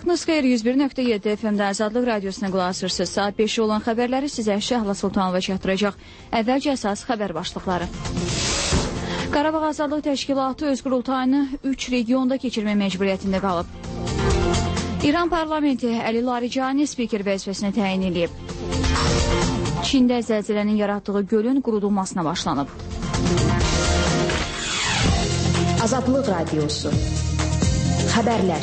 Vaxtınız xeyir, 101.7 FM-də Azadlıq Radiosuna qulaq asırsınız. Saat 5 olan xəbərləri sizə Şəhla Sultanova çatdıracaq. Əvvəlcə əsas xəbər başlıqları. Qarabağ Azadlıq Təşkilatı öz qurultayını 3 regionda keçirmək məcburiyyətində qalıb. İran parlamenti Əli Larijani spiker vəzifəsinə təyin edib. Çində zəlzələnin yaratdığı gölün qurudulmasına başlanıb. Azadlıq Radiosu. Xəbərlər.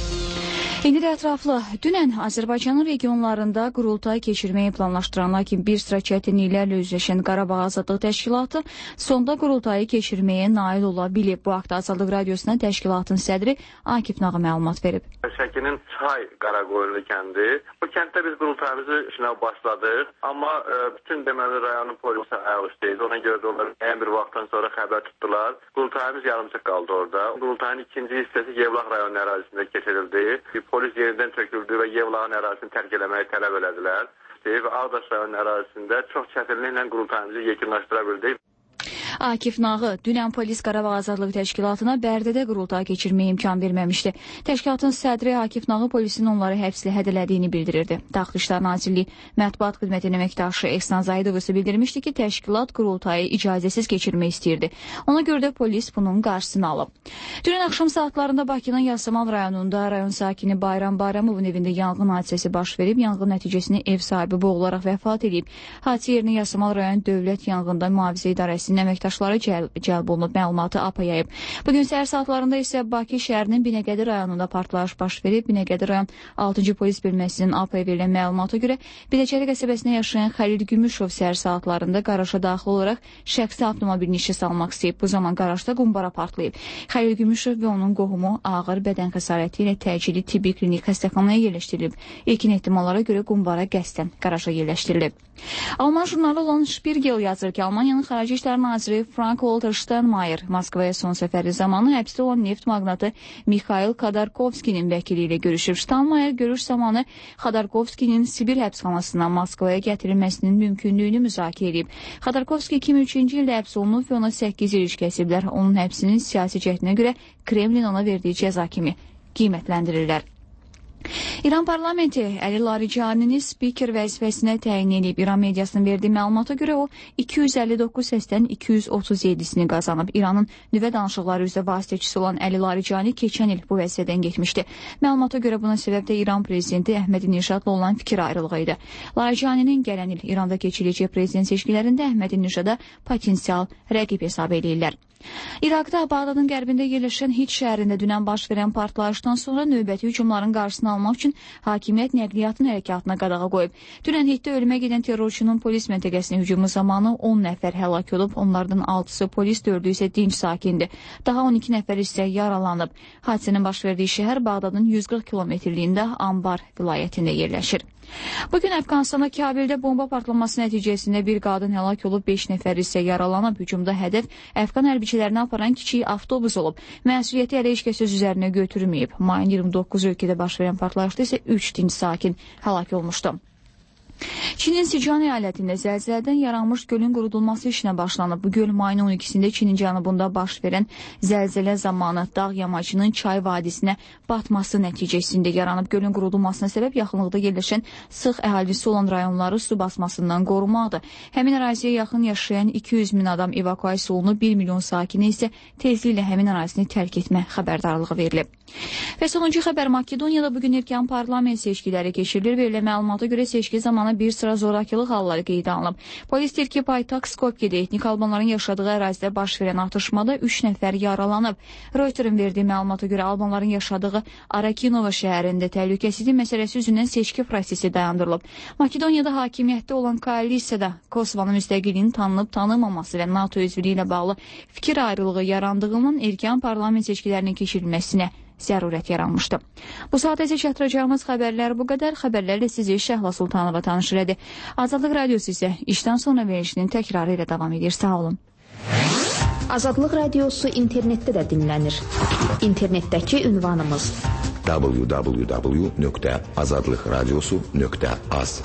İndi də ətraflı. Dünən Azərbaycanın regionlarında qurultay keçirməyi planlaşdıran, lakin bir sıra çətinliklərlə üzləşən Qarabağ Azadlıq Təşkilatı sonda qurultayı keçirməyə nail ola bilib. Bu haqda Azadlıq Radiosuna təşkilatın sədri Akif Nağı məlumat verib. Şəkinin Çay Qaraqoyunlu kəndi. Bu kənddə biz qurultayımızı işinə başladıq. Amma bütün deməli rayonun polisi ayaq üstəydi. Ona görə də onlar ən bir vaxtdan sonra xəbər tutdular. Qurultayımız yarımçıq qaldı orada. Qurultayın ikinci hissəsi Yevlax rayonu ərazisində keçirildi. Polis yerindən çöküldü və Yevlaxın ərazisini tərk eləməyi tələb elədilər. Və Ağdaş rayonun ərazisində çox çətinliklə qurultayımızı yekunlaşdıra bildik. Akif Nağı dünən polis Qarabağ Azadlıq Təşkilatına Bərdədə qurultay keçirməyə imkan verməmişdi. Təşkilatın sədri Akif Nağı polisin onları həbslə hədələdiyini bildirirdi. Daxili İşlər Nazirliyi Mətbuat Xidmətinin əməkdaşı Ehsan Zayidov isə bildirmişdi ki, təşkilat qurultayı icazəsiz keçirmək istəyirdi. Ona görə də polis bunun qarşısını alıb. Dünən axşam saatlarında Bakının Yasamal rayonunda rayon sakini Bayram Bayramovun evində yanğın hadisəsi baş verib. Yanğın nəticəsində ev sahibi boğularaq vəfat edib. Hadisə yerinə Yasamal rayon Dövlət Yanğında Mühafizə İdarəsinin əməkdaşları cəlb olunub, məlumatı APA yayıb. Bugün səhər saatlarında isə Bakı şəhərinin Binəqədi rayonunda partlayış baş verib. Binəqədi rayon 6-cı polis bölməsinin APA-ya verilən məlumata görə Biləcəri qəsəbəsində yaşayan Xəlil Gümüşov səhər saatlarında qaraja daxil olaraq şəxsi avtomobilini işə salmaq istəyib. Bu zaman qarajda qumbara partlayıb. Xəlil Gümüşov və onun qohumu ağır bədən xəsarəti ilə təcili tibbi klinik xəstəxanaya yerləşdirilib. İlkin ehtimallara görə qumbara qəsdən qaraja yerləşdirilib. Alman jurnalı olan Spiegel yazır ki, Almanyanın Xarici İşlər Naziri Frank-Walter Steinmeier Moskvaya son səfəri zamanı həbsdə olan neft maqnatı Mikhail Xodorkovskinin vəkili ilə görüşüb. Steinmeier görüş zamanı Xodorkovskinin Sibir həbsxanasından Moskvaya gətirilməsinin mümkünlüyünü müzakirə edib. Xodorkovski 2003-cü ildə həbs olunub və ona 8 il iş kəsiblər. Onun həbsinin siyasi cəhdinə görə Kremlin ona verdiyi cəza kimi qiymətləndirirlər. İran parlamenti Əli Laricanini spiker vəzifəsinə təyin edib. İran mediasının verdiyi məlumata görə o 259 səsdən 237-sini qazanıb. İranın nüvə danışıqları üzrə vasitəçisi olan Əli Laricani keçən il bu vəzifədən getmişdi. Məlumata görə buna səbəb də İran prezidenti Əhmədi-Nişadla olan fikir ayrılığı idi. Laricaninin gələn il İranda keçiriləcək prezident seçkilərində Əhmədi-Nişada potensial rəqib hesab edirlər. İraqda Bağdadın qərbində yerləşən Hit şəhərində dünən baş verən partlayışdan sonra növbəti hücumların qarşısını almaq üçün hakimiyyət nəqliyyatın hərəkatına qadağa qoyub. Dünən Hitdə ölümə gedən terrorçunun polis məntəqəsinə hücumu zamanı 10 nəfər həlak olub, onlardan 6-sı polis, 4-ü isə dinc sakindir. Daha 12 nəfər isə yaralanıb. Hadisənin baş verdiyi şəhər Bağdadın 140 kilometrliyində Ambar vilayətində yerləşir. Bugün Əfqanistanda Kabildə bomba partlaması nəticəsində bir qadın həlak olub, 5 nəfər isə yaralanıb. Hücumda hədəf Əfqan hərbiçilərini aparan kiçik avtobus olub. Məsuliyyəti hələ heç kəs öz üzərinə götürməyib. Mayın 29 ölkədə baş verən partlayışda isə 3 dinc sakin həlak olmuşdu. Çinin Sican əyalətində zəlzələdən yaranmış gölün qurudulması işinə başlanıb. Bu göl mayın 12-sində Çinin cənubunda baş verən zəlzələ zamanı dağ yamacının Çay vadisinə batması nəticəsində yaranıb. Gölün qurudulmasına səbəb yaxınlıqda yerləşən sıx əhalisi olan rayonları su basmasından qorumaqdır. Həmin əraziyə yaxın yaşayan 200 min adam evakuasiya olunub, 1 milyon sakini isə tezliklə həmin ərazini tərk etmə xəbərdarlığı verilib. Və sonuncu xəbər, Makedoniyada bugün erkən parlament seçkiləri keçirilir. Verilən məlumata görə seçki zamanı bir sıra zorakılıq halları qeydə alınıb. Polis deyir ki, paytaxt Skopjedə etnik albanların yaşadığı ərazidə baş verən atışmada 3 nəfər yaralanıb. Reuterin verdiyi məlumata görə albanların yaşadığı Arakinova şəhərində təhlükəsizlik məsələsi üzündən seçki prosesi dayandırılıb. Makedoniyada hakimiyyətdə olan koalisiyada Kosovanın müstəqilliyinin tanınıb-tanınmaması və NATO üzvlüyü ilə bağlı fikir ayrılığı yarandığından erkən parlament seçkilərinin keçirilməsinə zərurət yaranmışdı. Bu saat isə çatdıracağımız xəbərlər bu qədər. Xəbərlərlə sizi Şəhla Sultanova tanışır edir. Azadlıq Radiosu isə işdən sonra verilişinin təkrarı ilə davam edir. Sağ olun. Azadlıq Radiosu internetdə də dinlənir. İnternetdəki ünvanımız www.azadlıqradiosu.az.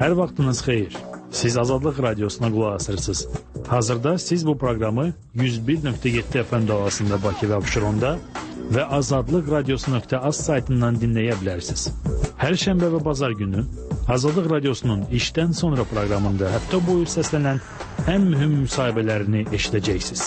Hər vaxtınız xeyir. Siz Azadlıq Radiosuna qulaq asırsınız. Hazırda siz bu proqramı 101.7 FM dalğasında Bakı və Abşeronda və azadlıqradiosu.az saytından dinləyə bilərsiniz. Hər şənbə və bazar günü Azadlıq Radiosunun işdən sonra proqramında həftə boyu səslənən ən mühüm müsahibələrini eşidəcəksiniz.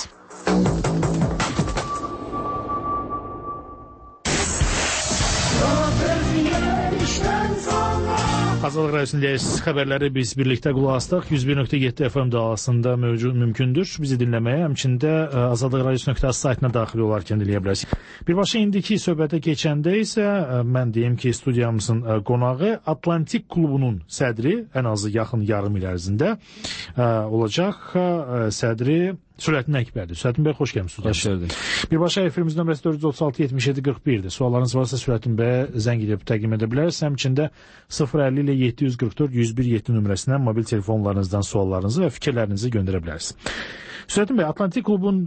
Azadlıq Radiosu'nun xəbərləri biz birlikdə qulaq asdıq. 101.7 FM dalğasında mümkündür. Bizi dinləməyə, həmçində azadlıqradiosu.az saytına daxil olarkən dinləyə bilərsiniz. Birbaşa indiki söhbətə keçəndə isə mən deyim ki, studiyamızın qonağı Atlantik klubunun sədri, ən azı yaxın yarım il ərzində olacaq sədri Sürətin Əkbərdir. Sürətin bəy, xoş gəlmişsiniz. Xoş gördük. Birbaşa efirimiz nömrəsi 436-77-41-dir. Suallarınız varsa Sürətin bəyə zəng edib təqdim edə bilərsiniz. Həmçində 050 ilə 744-101-7 nömrəsindən mobil telefonlarınızdan suallarınızı və fikirlərinizi göndərə bilərsiniz. Sürətin bəy, Atlantik klubun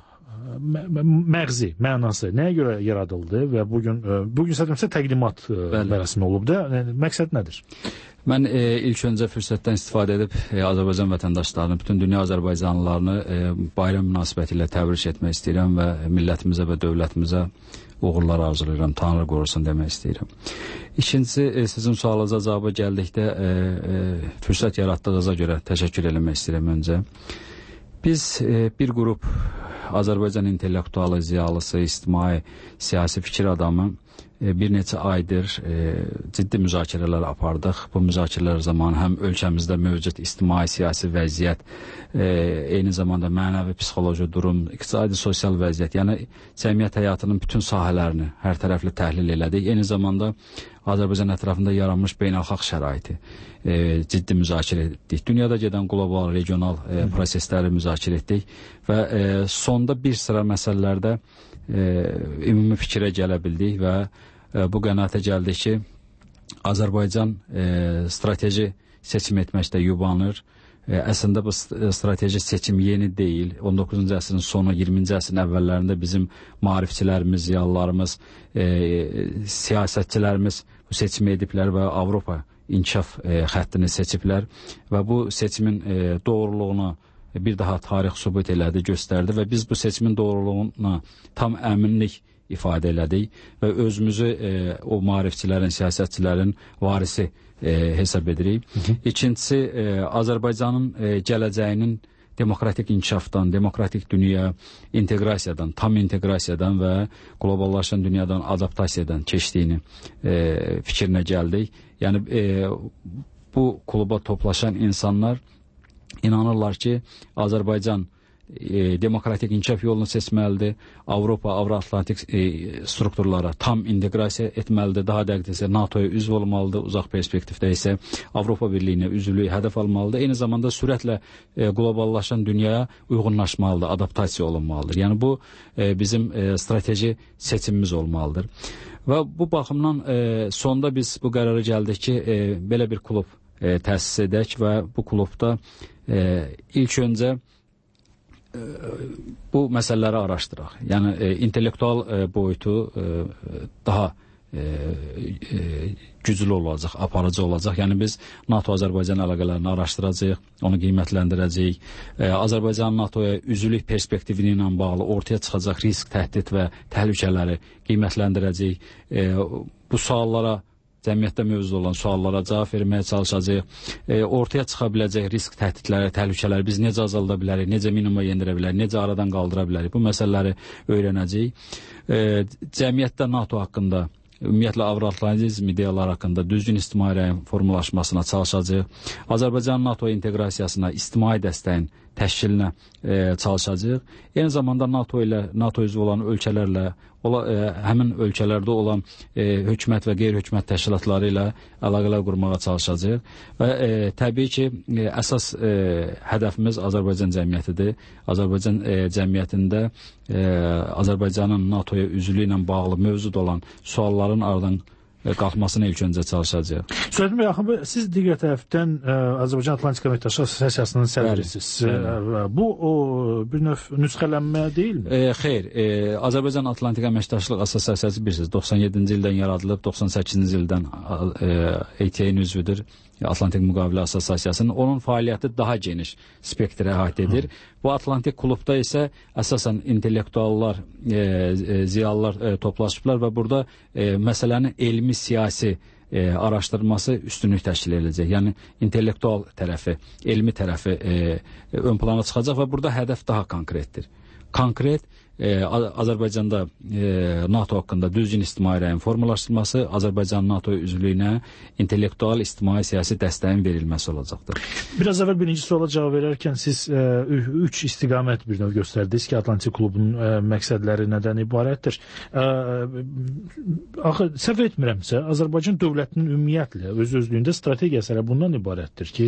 məğzi, mənası nəyə görə yaradıldı və bugün sədəmsə təqdimat mərasimi olub da, məqsəd nədir? Mən ilk öncə fürsətdən istifadə edib Azərbaycan vətəndaşlarını, bütün dünya Azərbaycanlılarını bayram münasibəti ilə təbrik etmək istəyirəm və millətimizə və dövlətimizə uğurlar arzulayıram, Tanrı qorusun demək istəyirəm. İkincisi, sizin sualınıza cavaba gəldikdə fürsət yaratdığınıza görə təşəkkür eləmək istəyirəm öncə. Biz bir qrup Azərbaycan intellektualı, ziyalısı, ictimai, siyasi fikir adamı bir neçə aydır ciddi müzakirələr apardıq. Bu müzakirələr zamanı həm ölkəmizdə mövcud ictimai, siyasi vəziyyət, eyni zamanda mənəvi, psixoloji durum, iqtisadi, sosial vəziyyət, yəni cəmiyyət həyatının bütün sahələrini hər tərəfli təhlil elədik. Eyni zamanda Azərbaycan ətrafında yaranmış beynəlxalq şəraiti ciddi müzakirə etdik. Dünyada gedən qlobal, regional prosesləri müzakirə etdik və sonda bir sıra məsələlərdə ümumi fikrə gələ bildik və bu qənaətə gəldik ki, Azərbaycan strateji seçim etməkdə yubanır. Əslində bu strateji seçim yeni deyil. 19-cu əsrin sonu, 20-ci əsrin əvvəllərində bizim maarifçilərimiz, ziyalılarımız, siyasətçilərimiz bu seçimi ediblər və Avropa inkişaf xəttini seçiblər və bu seçimin doğruluğuna bir daha tarix sübut elədi, göstərdi və biz bu seçimin doğruluğuna tam əminlik ifadə elədik və özümüzü o maarifçilərin, siyasətçilərin varisi hesab edirik. İkincisi, Azərbaycanın gələcəyinin demokratik inkişafdan, demokratik dünya inteqrasiyadan, tam inteqrasiyadan və qloballaşan dünyadan adaptasiyadan keçdiyini fikrinə gəldik. Yəni, bu kluba toplaşan insanlar inanırlar ki, Azərbaycan demokratik inkişaf yolunu seçməlidir, Avropa, Avro-Atlantik strukturlara tam inteqrasiya etməlidir, daha dəqiqdə NATO-ya üzv olmalıdır, uzaq perspektivdə isə Avropa Birliyinə üzvlüyü hədəf almalıdır, eyni zamanda sürətlə qloballaşan dünyaya uyğunlaşmalıdır, adaptasiya olunmalıdır. Yəni bu bizim strateji seçimimiz olmalıdır. Və bu baxımdan sonda biz bu qərara gəldik ki, belə bir klub təsis edək və bu klubda ilk öncə bu məsələləri araşdıraq. Yəni, intellektual boyutu daha güclü olacaq, aparıcı olacaq. Yəni, biz NATO-Azərbaycan əlaqələrini araşdıracaq, onu qiymətləndirəcəyik. Azərbaycan NATO-ya üzvlük perspektivi ilə bağlı ortaya çıxacaq risk, təhdid və təhlükələri qiymətləndirəcəyik. Bu suallara, cəmiyyətdə mövcud olan suallara cavab verməyə çalışacaq. Ortaya çıxa biləcək risk, təhdidləri, təhlükələri biz necə azalda bilərik, necə minimuma yendirə bilərik, necə aradan qaldıra bilərik. Bu məsələləri öyrənəcəyik. Cəmiyyətdə NATO haqqında, ümumiyyətlə Avro-Atlantizm ideyaları haqqında düzgün ictimai rəyin formalaşmasına çalışacaq. Azərbaycan NATO inteqrasiyasına, ictimai dəstəyin təşkilinə çalışacaq. Eyni zamanda NATO üzvü olan ölkələrlə, həmin ölkələrdə olan hökumət və qeyri-hökumət təşkilatları ilə əlaqələr qurmağa çalışacaq. Və təbii ki, əsas hədəfimiz Azərbaycan cəmiyyətidir. Azərbaycan cəmiyyətində Azərbaycanın NATO-ya üzvlüyü ilə bağlı mövcud olan sualların aradan qalxmasına ilk öncə çalışacaq. Sürətin bəy, siz digər tərəfdən Azərbaycan Atlantik Əməkdaşlıq Assosiasiyasının sədrisiniz. Bu bir növ nüsxələnmə deyilmi? Xeyr, Azərbaycan Atlantik Əməkdaşlıq Assosiyasiyası bilirsiniz, 97-ci ildən yaradılıb, 98-ci ildən ATA-nin üzvüdür. Atlantik Müqavilə Assosiasiyasının, onun fəaliyyəti daha geniş spektrə əhatə edir. Bu Atlantik klubda isə əsasən intellektuallar, ziyalılar toplaşıblar və burada məsələnin elmi, siyasi araşdırması üstünlük təşkil edəcək. Yəni intellektual tərəfi, elmi tərəfi ön plana çıxacaq və burada hədəf daha konkretdir. Konkret Azərbaycanda NATO haqqında düzgün ictimai rəyin formalaşdırılması, Azərbaycan NATO üzvlüyünə intellektual, ictimai, siyasi dəstəyin verilməsi olacaqdır. Biraz əvvəl birinci suala cavab verərkən siz 3 istiqamət bir növ göstərdiniz ki, Atlantik klubunun məqsədləri nədən ibarətdir? Axı, səhv etmirəmsə, Azərbaycan dövlətinin ümumiyyətlə öz-özlüyündə strategiyası bundan ibarətdir ki,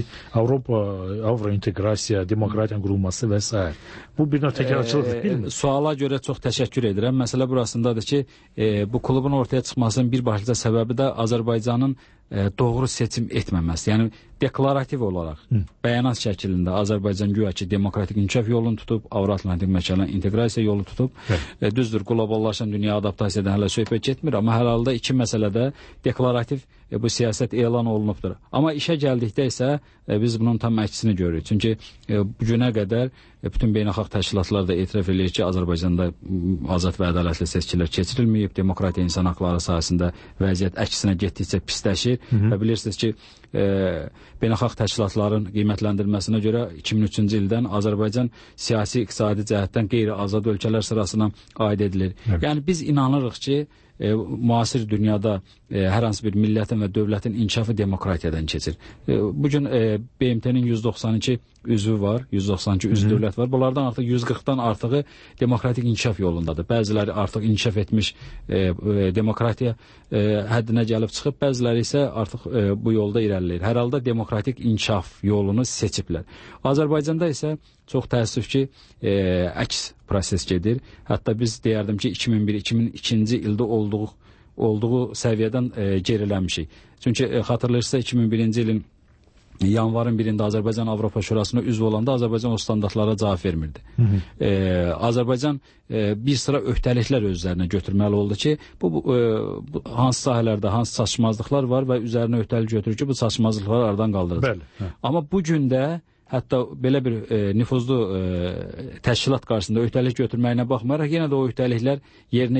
Avro inteqrasiya, demokratiyanın qurulması və s. Bu bir növ təkrarçılıqdır, bilmir? Suala görə çox təşəkkür edirəm. Məsələ burasındadır ki, bu klubun ortaya çıxmasının bir başlıca səbəbi də Azərbaycanın doğru seçim etməməsi. Yəni deklarativ olaraq bəyanat şəklində Azərbaycan güya ki demokratik inkişaf yolunu tutub, Avro-Atlantik məkana inteqrasiya yolu tutub. Düzdür, qloballaşan dünya adaptasiyadan hələ söhbət getmir, amma hər halda iki məsələdə deklarativ bu siyasət elan olunubdur. Amma işə gəldikdə isə biz bunun tam əksini görürük. Çünki bu günə qədər bütün beynəlxalq təşkilatlar da etiraf edir ki, Azərbaycanda azad və ədalətli seçkilər keçirilməyib, demokratiya, insan haqları sahəsində vəziyyət əksinə getdikcə pisləşir və bilirsiniz ki, beynəlxalq təşkilatların qiymətləndirməsinə görə 2003-cü ildən Azərbaycan siyasi, iqtisadi cəhətdən qeyri-azad ölkələr sırasına aid edilir. Yəni biz inanırıq ki, müasir dünyada hər hansı bir millətin və dövlətin inkişafı demokratiyadan keçir. Bugün BMT-nin 192 üzvü var, 192 üzv dövlət var. Bunlardan artıq 140-dan artığı demokratik inkişaf yolundadır. Bəziləri artıq inkişaf etmiş demokratiya həddinə gəlib çıxıb, bəziləri isə artıq bu yolda irəliləyir. Hər halda demokratik inkişaf yolunu seçiblər. Azərbaycanda isə çox təəssüf ki, əks proses gedir. Hətta biz deyərdim ki, 2001-2002-ci ildə olduğu səviyyədən geriləmişik. Çünki xatırlayırsa 2001-ci ilin yanvarın 1-də Azərbaycan Avropa Şurasına üzv olanda Azərbaycan o standartlara cavab vermirdi. Azərbaycan bir sıra öhdəliklər öz üzərinə götürməli oldu ki, bu hansı sahələrdə hansı çatışmazlıqlar var və üzərinə öhdəlik götürür ki, bu çatışmazlıqları aradan qaldıracaq. Amma bu gün də hətta belə bir nüfuzlu təşkilat qarşısında öhdəlik götürməyinə baxmayaraq yenə də o öhdəliklər yerinə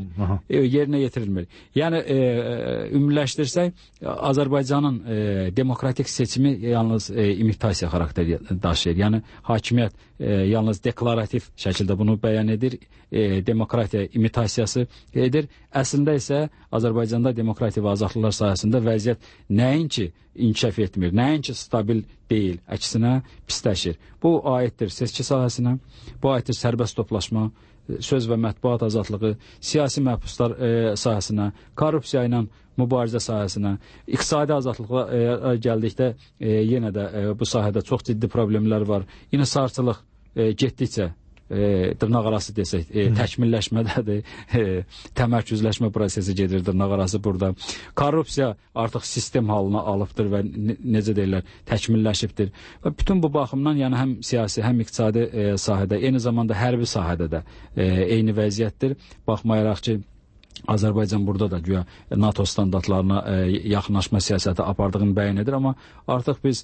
yetirilmir. Yəni ümumiləşdirsək, Azərbaycanın demokratik seçimi yalnız imitasiya xarakteri daşıyır. Yəni hakimiyyət yalnız deklarativ şəkildə bunu bəyan edir, demokratiya imitasiyası edir. Əslində isə Azərbaycanda demokratiya və azadlıqlar sahəsində vəziyyət nəinki inkişaf etmir, nəinki stabil deyil, əksinə pisləşir. Bu aiddir seçki sahəsinə, bu aiddir sərbəst toplaşma, söz və mətbuat azadlığı, siyasi məhbuslar sahəsinə, korrupsiya ilə mübarizə sahəsinə, iqtisadi azadlığa gəldikdə yenə də bu sahədə çox ciddi problemlər var. İnhisarçılıq getdikcə dırnaqarası desək, təkmilləşmədədir, təmərküzləşmə prosesi gedir dırnaqarası burada. Korrupsiya artıq sistem halına alıbdır və necə deyirlər, təkmilləşibdir. Və bütün bu baxımdan, yəni həm siyasi, həm iqtisadi sahədə, eyni zamanda hərbi sahədə də eyni vəziyyətdir. Baxmayaraq ki, Azərbaycan burada da güya NATO standartlarına yaxınlaşma siyasəti apardığını bəyan edir, amma artıq biz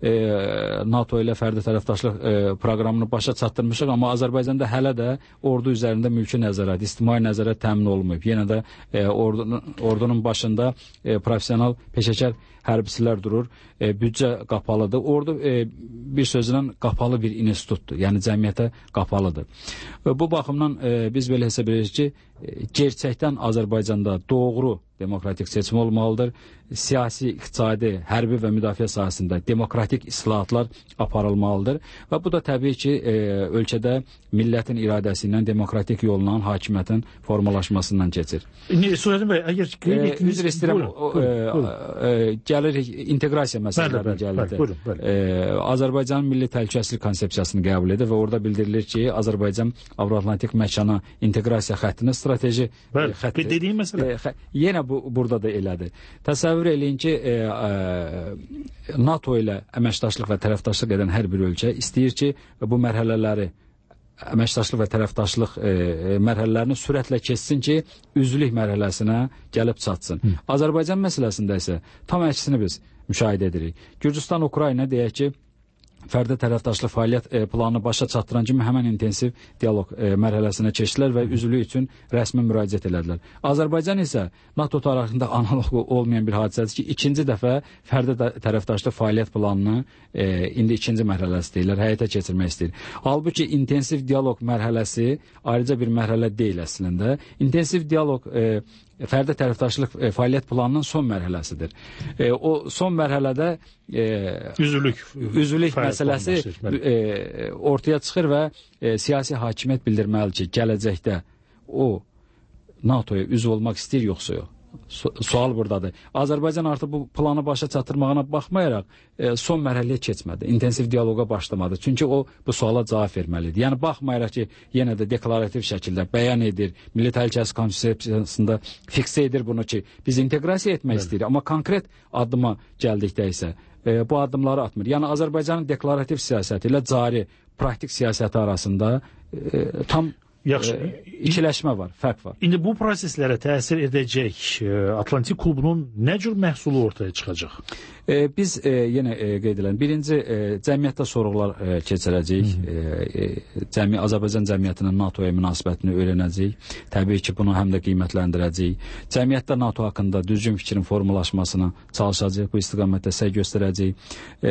NATO ilə fərdi tərəfdaşlıq proqramını başa çatdırmışıq, amma Azərbaycanda hələ də ordu üzərində mülki nəzarət, ictimai nəzarət təmin olunmayıb. Yenə də ordunun başında professional, peşəkar hərbçilər durur, büdcə qapalıdır. Ordu bir sözlə qapalı bir institutdur, yəni cəmiyyətə qapalıdır. Bu baxımdan biz belə hesab edirik ki, gerçəkdən Azərbaycanda doğru demokratik seçim olmalıdır. Siyasi, iqtisadi, hərbi və müdafiə sahəsində demokratik islahatlar aparılmalıdır. Və bu da təbii ki, ölkədə millətin iradəsi ilə demokratik yolla hakimiyyətin formalaşmasından keçir. Süleyman bəy, əgər qeyd etdiniz... Üzr istəyirəm, gəlir inteqrasiya məsələlərə gəlir. Azərbaycanın milli təhlükəsizlik konsepsiyasını qəbul edir və orada bildirilir ki, Azərbaycan Avro-Atlantik məkana inteqrasiya xəttini strateji xətti. Dediyin məsələ. Yenə burada da elədir. Təsəvvür eləyin ki, NATO ilə əməkdaşlıq və tərəfdaşlıq edən hər bir ölkə istəyir ki, bu mərhələləri, əməkdaşlıq və tərəfdaşlıq mərhələlərini sürətlə keçsin ki, üzvlük mərhələsinə gəlib çatsın. Azərbaycan məsələsində isə tam əksini biz müşahidə edirik. Gürcüstan-Ukrayna deyək ki, fərdi tərəfdaşlıq fəaliyyət planını başa çatdıran kimi həmən intensiv dialoq mərhələsinə keçdilər və üzvlük üçün rəsmi müraciət elədilər. Azərbaycan isə NATO tarixində analoq olmayan bir hadisədir ki, ikinci dəfə fərdi tərəfdaşlıq fəaliyyət planını indi ikinci mərhələsi deyirlər, həyata keçirmək istəyir. Halbuki intensiv dialoq mərhələsi ayrıca bir mərhələ deyil əslində. İntensiv dialoq fərdi tərəfdaşlıq fəaliyyət planının son mərhələsidir. O son mərhələdə üzvlük məsələsi ortaya çıxır və siyasi hakimiyyət bildirməli ki, gələcəkdə o NATO-ya üzv olmaq istəyir yoxsa yox. Sual buradadır. Azərbaycan artıq bu planı başa çatdırmağına baxmayaraq son mərhələyə keçmədi. İntensiv dialoqa başlamadı. Çünki o bu suala cavab verməlidir. Yəni baxmayaraq ki, yenə də deklarativ şəkildə bəyan edir, Milli Təhlükəsizlik Konsepsiyasında fiksə edir bunu ki, biz inteqrasiya etmək istəyirik, amma konkret addıma gəldikdə isə bu addımları atmır. Yəni Azərbaycanın deklarativ siyasəti ilə cari praktik siyasəti arasında tam ikiləşmə var, fərq var. İndi bu proseslərə təsir edəcək Atlantik klubunun nə cür məhsulu ortaya çıxacaq? Biz yenə qeyd edelim. Birinci, cəmiyyətdə sorğular keçirəcəyik. Azərbaycan cəmiyyətinin NATO-ya münasibətini öyrənəcəyik. Təbii ki, bunu həm də qiymətləndirəcəyik. Cəmiyyətdə NATO haqqında düzgün fikrin formalaşmasına çalışacağıq. Bu istiqamətdə səy göstərəcəyik.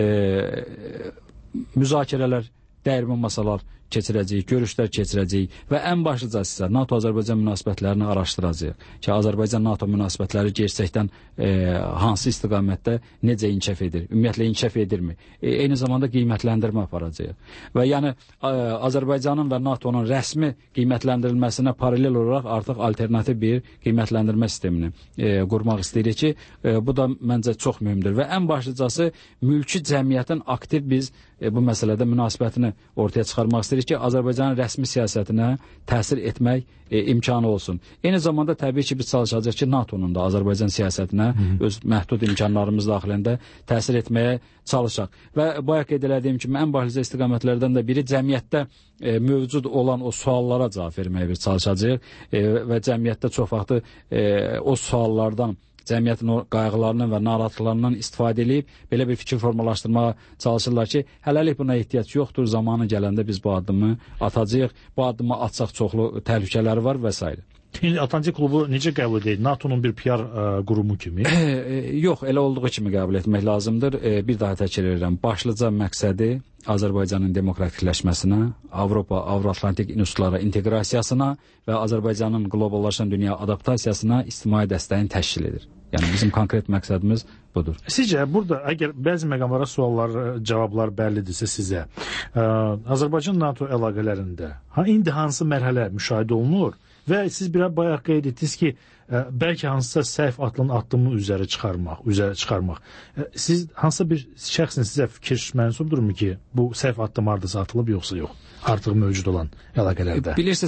Müzakirələr, dəyirman masalar keçirəcəyik, görüşlər keçirəcəyik və ən başlıcası isə NATO-Azərbaycan münasibətlərini araşdıracağıq ki, Azərbaycan-NATO münasibətləri gerçəkdən hansı istiqamətdə necə inkişaf edir, ümumiyyətlə inkişaf edirmi? Eyni zamanda qiymətləndirmə aparacağıq. Və yəni Azərbaycanın və NATO-nun rəsmi qiymətləndirilməsinə paralel olaraq artıq alternativ bir qiymətləndirmə sistemini qurmaq istəyirik ki, bu da məncə çox mühümdür və ən başlıcası mülki cəmiyyətin aktiv biz bu məsələdə münasibətini ortaya çıxarmaq istəyirik ki, Azərbaycanın rəsmi siyasətinə təsir etmək imkanı olsun. Eyni zamanda təbii ki, biz çalışacağıq ki, NATO-nun da Azərbaycan siyasətinə öz məhdud imkanlarımız daxilində təsir etməyə çalışaq. Və bayaq qeyd elədiyim kimi, ən başlıca istiqamətlərdən də biri cəmiyyətdə mövcud olan o suallara cavab verməyə biz çalışacağıq və cəmiyyətdə çox vaxtı o suallardan cəmiyyətin o qayğılarından və narahatlıqlarından istifadə edib belə bir fikir formalaşdırmağa çalışırlar ki, hələlik buna ehtiyac yoxdur, zamanı gələndə biz bu addımı atacağıq, bu addımı atsaq çoxlu təhlükələri var və s. İndi Atlantik klubu necə qəbul edir? NATO'nun bir PR qurumu kimi? Yox, elə olduğu kimi qəbul etmək lazımdır. Bir daha təkrar edirəm. Başlıca məqsədi Azərbaycanın demokratikləşməsinə, Avropa, Avro-Atlantik institutlara inteqrasiyasına və Azərbaycanın qloballaşan dünya adaptasiyasına ictimai dəstəyin təşkil edir. Yəni bizim konkret məqsədimiz budur. Sizcə burada əgər bəzi məqamlara suallar, cavablar bəllidirsə sizə, Azərbaycan-NATO əlaqələrində indi hansı mərhələ müşahidə olunur? Və siz biraz bayaq qeyd etdiniz ki, bəlkə hansısa səhv addımı üzərə çıxarmaq. Siz hansısa bir şəxsin sizə fikir mənsubdurmu ki, bu səhv addım hardasa atılıb yoxsa yox? Artıq mövcud olan əlaqələrdə. Bilirsiniz,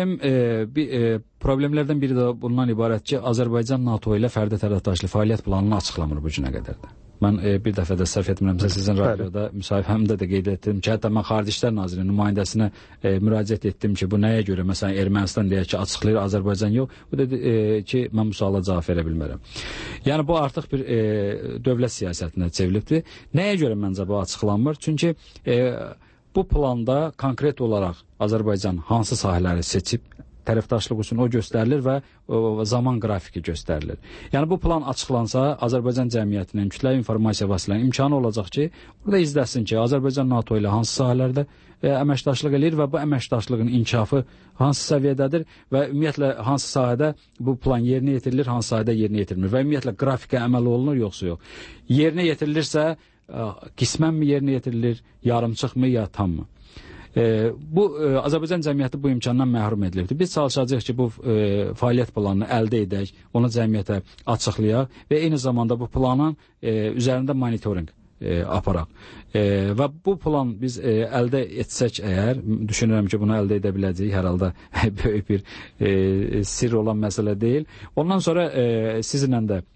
problemlərdən biri də bundan ibarət ki, Azərbaycan NATO ilə fərdi tərəfdaşlıq fəaliyyət planını açıqlamır bu günə qədər də. Mən bir dəfə də səhv etmirəmsə sizin radioda müsahibəmdə də qeyd etdim ki, hətta mən Xarici İşlər Nazirinin nümayəndəsinə müraciət etdim ki, bu nəyə görə məsələn Ermənistan deyək ki, açıqlayır, Azərbaycan yox. Bu dedi ki, mən bu suala cavab verə bilmərəm. Yəni bu artıq bir dövlət siyasətinə çevrilibdir. Nəyə görə məncə bu açıqlanmır? Çünki bu planda konkret olaraq Azərbaycan hansı sahələri seçib, tərəfdaşlıq üçün o göstərilir və zaman qrafiki göstərilir. Yəni bu plan açıqlansa, Azərbaycan cəmiyyətinin, kütləvi informasiya vasitələrinin imkanı olacaq ki, burada izləsin ki, Azərbaycan NATO ilə hansı sahələrdə əməkdaşlıq eləyir və bu əməkdaşlığın inkişafı hansı səviyyədədir və ümumiyyətlə hansı sahədə bu plan yerinə yetirilir, hansı sahədə yerinə yetirilmir və ümumiyyətlə qrafikə əməl olunur yoxsa yox. Yerinə yetirilirsə, qismənmi yerinə yetirilir, yarımçıqmı ya tammı? Bu Azərbaycan cəmiyyəti bu imkandan məhrum edilibdir. Biz çalışacağıq ki, bu fəaliyyət planını əldə edək, onu cəmiyyətə açıqlayaq və eyni zamanda bu planın üzərində monitorinq aparaq. Və bu plan biz əldə etsək əgər, düşünürəm ki, bunu əldə edə biləcəyik, hər halda böyük bir sirr olan məsələ deyil. Ondan sonra sizinlə də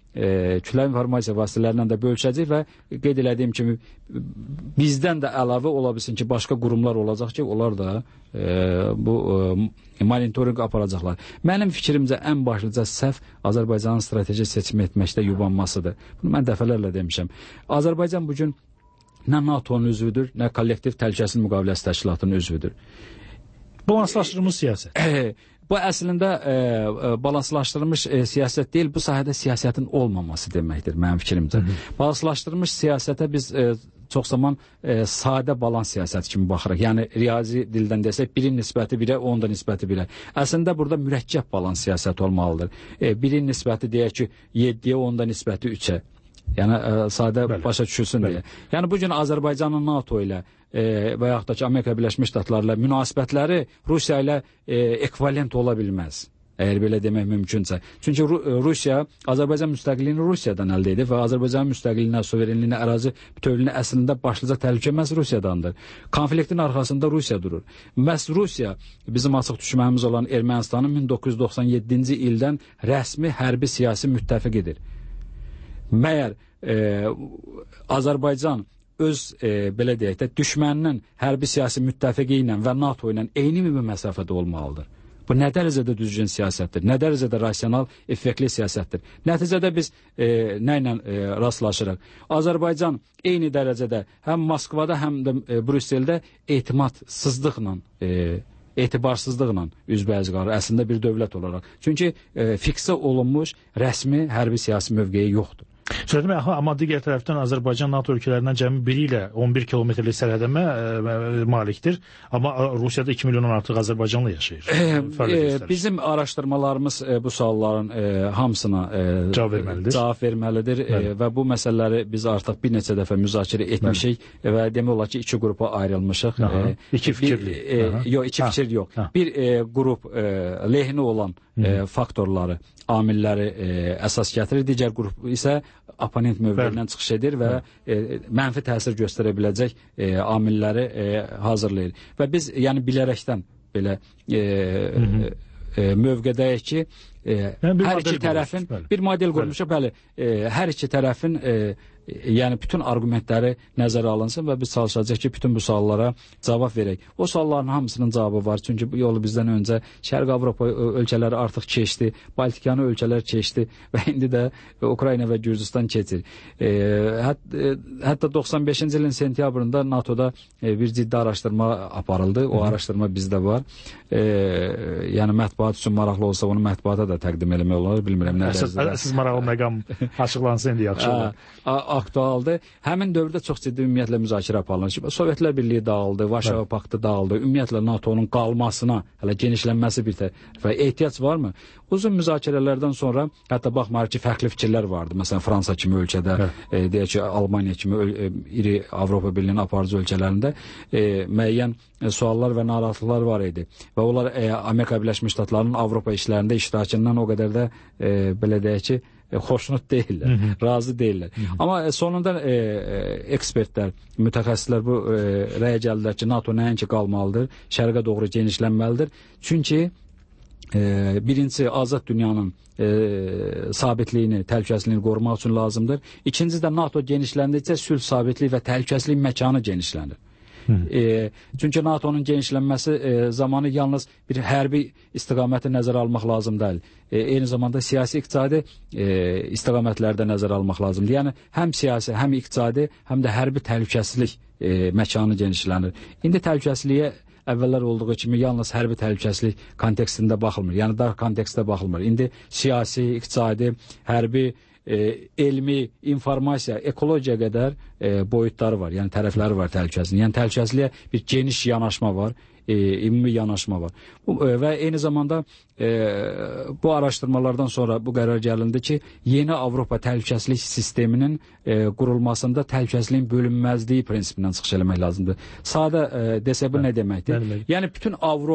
kütləvi informasiya vasitələrindən də bölüşəcək və qeyd elədiyim kimi bizdən də əlavə ola bilsin ki, başqa qurumlar olacaq ki, onlar da bu monitorinq aparacaqlar. Mənim fikrimcə ən başlıca səhv Azərbaycanın strateji seçim etməkdə yubanmasıdır. Bunu mən dəfələrlə demişəm. Azərbaycan bugün nə NATO-nun üzvüdür, nə kollektiv təhlükəsizlik müqaviləsi təşkilatının üzvüdür. Balanslaşdırılmış siyasət. Bu əslində balanslaşdırılmış siyasət deyil, bu sahədə siyasətin olmaması deməkdir mənim fikrimcə. Balanslaşdırılmış siyasətə biz çox zaman sadə balans siyasəti kimi baxırıq. Yəni riyazi dildən desək 1-in nisbəti 1-ə, 10 da nisbəti 1-ə. Əslində burada mürəkkəb balans siyasəti olmalıdır. 1-in nisbəti deyək ki 7-yə, 10 da nisbəti 3-ə. Yəni sadə başa düşülsün deyə. Yəni bu gün Azərbaycanın NATO ilə və yaxud da ki Amerika Birləşmiş Ştatlarla münasibətləri Rusiya ilə ekvivalent ola bilməz. Əgər belə demək mümkünsə. Çünki Rusiya Azərbaycan müstəqilliyini Rusiyadan əldə edib və Azərbaycanın müstəqilliyinə, suverenliyinə, ərazi bütövlüyünə əslində başlıca təhlükə məhz Rusiyadandır. Konfliktin arxasında Rusiya durur. Məhz Rusiya bizim açıq düşmənimiz olan Ermənistanın 1997-ci ildən rəsmi hərbi siyasi müttəfiqidir. Məyər Azərbaycan öz belə deyək də düşməninin hərbi siyasi müttəfiqi ilə və NATO ilə eyni məsafədə olmalıdır. Bu nə dərəcədə düzgün siyasətdir, nə dərəcədə rasional, effektli siyasətdir. Nəticədə biz nə ilə rastlaşırıq? Azərbaycan eyni dərəcədə həm Moskvada, həm də Brüsseldə etimadsızlıqla etibarsızlıqla üzbəyiz qalır, əslində bir dövlət olaraq. Çünki fiksə olunmuş rəsmi hərbi siyasi mövqeyi yoxdur. Söylədim, amma digər tərəfdən Azərbaycan NATO ölkələrindən cəmi biri ilə 11 kilometrlik sərhədə malikdir. Amma Rusiyada 2 milyondan artıq Azərbaycanlı yaşayır. Bizim araşdırmalarımız bu sualların hamısına cavab verməlidir və bu məsələləri biz artıq bir neçə dəfə müzakirə etmişik və demək olar ki, iki qrupa ayrılmışıq. İki fikirli. Yox, iki fikir yox. Bir qrup lehinə olan faktorları, amilləri əsas gətirir, digər qrup isə oponent mövqeyindən çıxış edir və mənfi təsir göstərə biləcək amilləri hazırlayır. Və biz yəni bilərəkdən belə mövqedəyik ki, hər iki tərəfin bir model qurmuşuq, bəli, hər iki tərəfin yəni bütün argumentləri nəzərə alınsın və biz çalışacaq ki, bütün bu suallara cavab verək. O sualların hamısının cavabı var. Çünki bu yolu bizdən öncə Şərq Avropa ölkələri artıq keçdi, Baltikanı ölkələr keçdi və indi də Ukrayna və Gürcüstan keçir. Hətta 95-ci ilin sentyabrında NATOda bir ciddi araşdırma aparıldı. O araşdırma bizdə var. Yəni mətbuat üçün maraqlı olsa onu mətbuata da təqdim eləmək olar, bilmirəm nə dərəcədə. Siz maraqlı məqam açıqlansın indi yaxşı olar. Aktualdır. Həmin dövrdə çox ciddi ümumiyyətlə müzakirə aparılır. Sovetlər Birliyi dağıldı, Varşava Paktı dağıldı. Ümumiyyətlə NATO'nun qalmasına, hələ genişlənməsi bir tərəfə ehtiyac varmı? Uzun müzakirələrdən sonra, hətta baxmayaraq ki, fərqli fikirlər vardı. Məsələn, Fransa kimi ölkədə, deyək ki, Almaniya kimi iri Avropa Birliyinin aparıcı ölkələrində müəyyən suallar və narahatlıqlar var idi. Və onlar Amerika Birləşmiş Ştatlarının Avropa işlərində iştirakından o qədər də belə deyək ki, xoşnut deyirlər, razı deyirlər. Amma sonunda ekspertlər, mütəxəssislər bu rəyə gəldilər ki, NATO nəinki qalmalıdır, şərqə doğru genişlənməlidir. Çünki birincisi azad dünyanın sabitliyini, təhlükəsizliyini qorumaq üçün lazımdır. İkincisi də NATO genişləndikcə sülh, sabitlik və təhlükəsizlik məkanı genişlənir. Çünki NATO'nun genişlənməsi zamanı yalnız bir hərbi istiqaməti nəzərə almaq lazım deyil. Eyni zamanda siyasi, iqtisadi istiqamətlərdə nəzərə almaq lazımdır. Yəni həm siyasi, həm iqtisadi, həm də hərbi təhlükəsizlik məkanı genişlənir. İndi təhlükəsizliyə əvvəllər olduğu kimi yalnız hərbi təhlükəsizlik kontekstində baxılmır. Yəni dar kontekstdə baxılmır. İndi siyasi, iqtisadi, hərbi, elmi, informasiya, ekologiya qədər boyutları var, yəni tərəfləri var təhlükəsizliyin. Yəni təhlükəsizliyə bir geniş yanaşma var, ümumi yanaşma var. Və eyni zamanda bu araşdırmalardan sonra bu qərar gəlindi ki, yeni Avropa təhlükəsizlik sisteminin qurulmasında təhlükəsizliyin bölünməzliyi prinsipindən çıxış eləmək lazımdır. Sadə desə bu nə deməkdir? Yəni bütün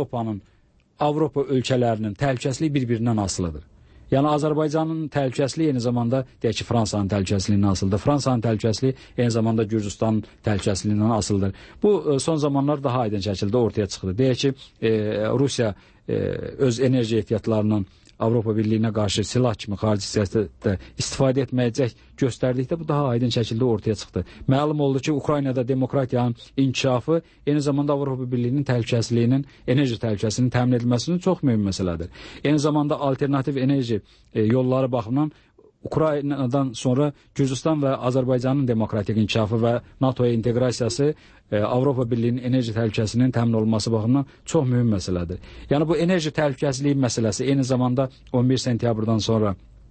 Avropa ölkələrinin təhlükəsizliyi bir-birindən asılıdır. Yəni Azərbaycanın təhlükəsizliyi eyni zamanda deyək ki, Fransanın təhlükəsizliyindən asılıdır. Fransanın təhlükəsizliyi eyni zamanda Gürcüstanın təhlükəsizliyindən asılıdır. Bu son zamanlar daha aydın şəkildə ortaya çıxdı. Deyək ki, Rusiya öz enerji ehtiyatlarının Avropa Birliyinə qarşı silah kimi xarici siyasətdə istifadə etməyəcək göstərdikdə bu daha aydın şəkildə ortaya çıxdı. Məlum oldu ki, Ukraynada demokratiyanın inkişafı eyni zamanda Avropa Birliyinin təhlükəsizliyinin, enerji təhlükəsizliyinin təmin edilməsinin çox mühüm məsələdir. Eyni zamanda alternativ enerji yolları baxımından Ukraynadan sonra Gürcüstan və Azərbaycanın demokratik inkişafı və NATO-ya inteqrasiyası Avropa Birliyinin enerji təhlükəsizliyinin təmin olunması baxımından çox mühüm məsələdir. Yəni bu enerji təhlükəsizliyi məsələsi eyni zamanda 11 sentyabrdan sonra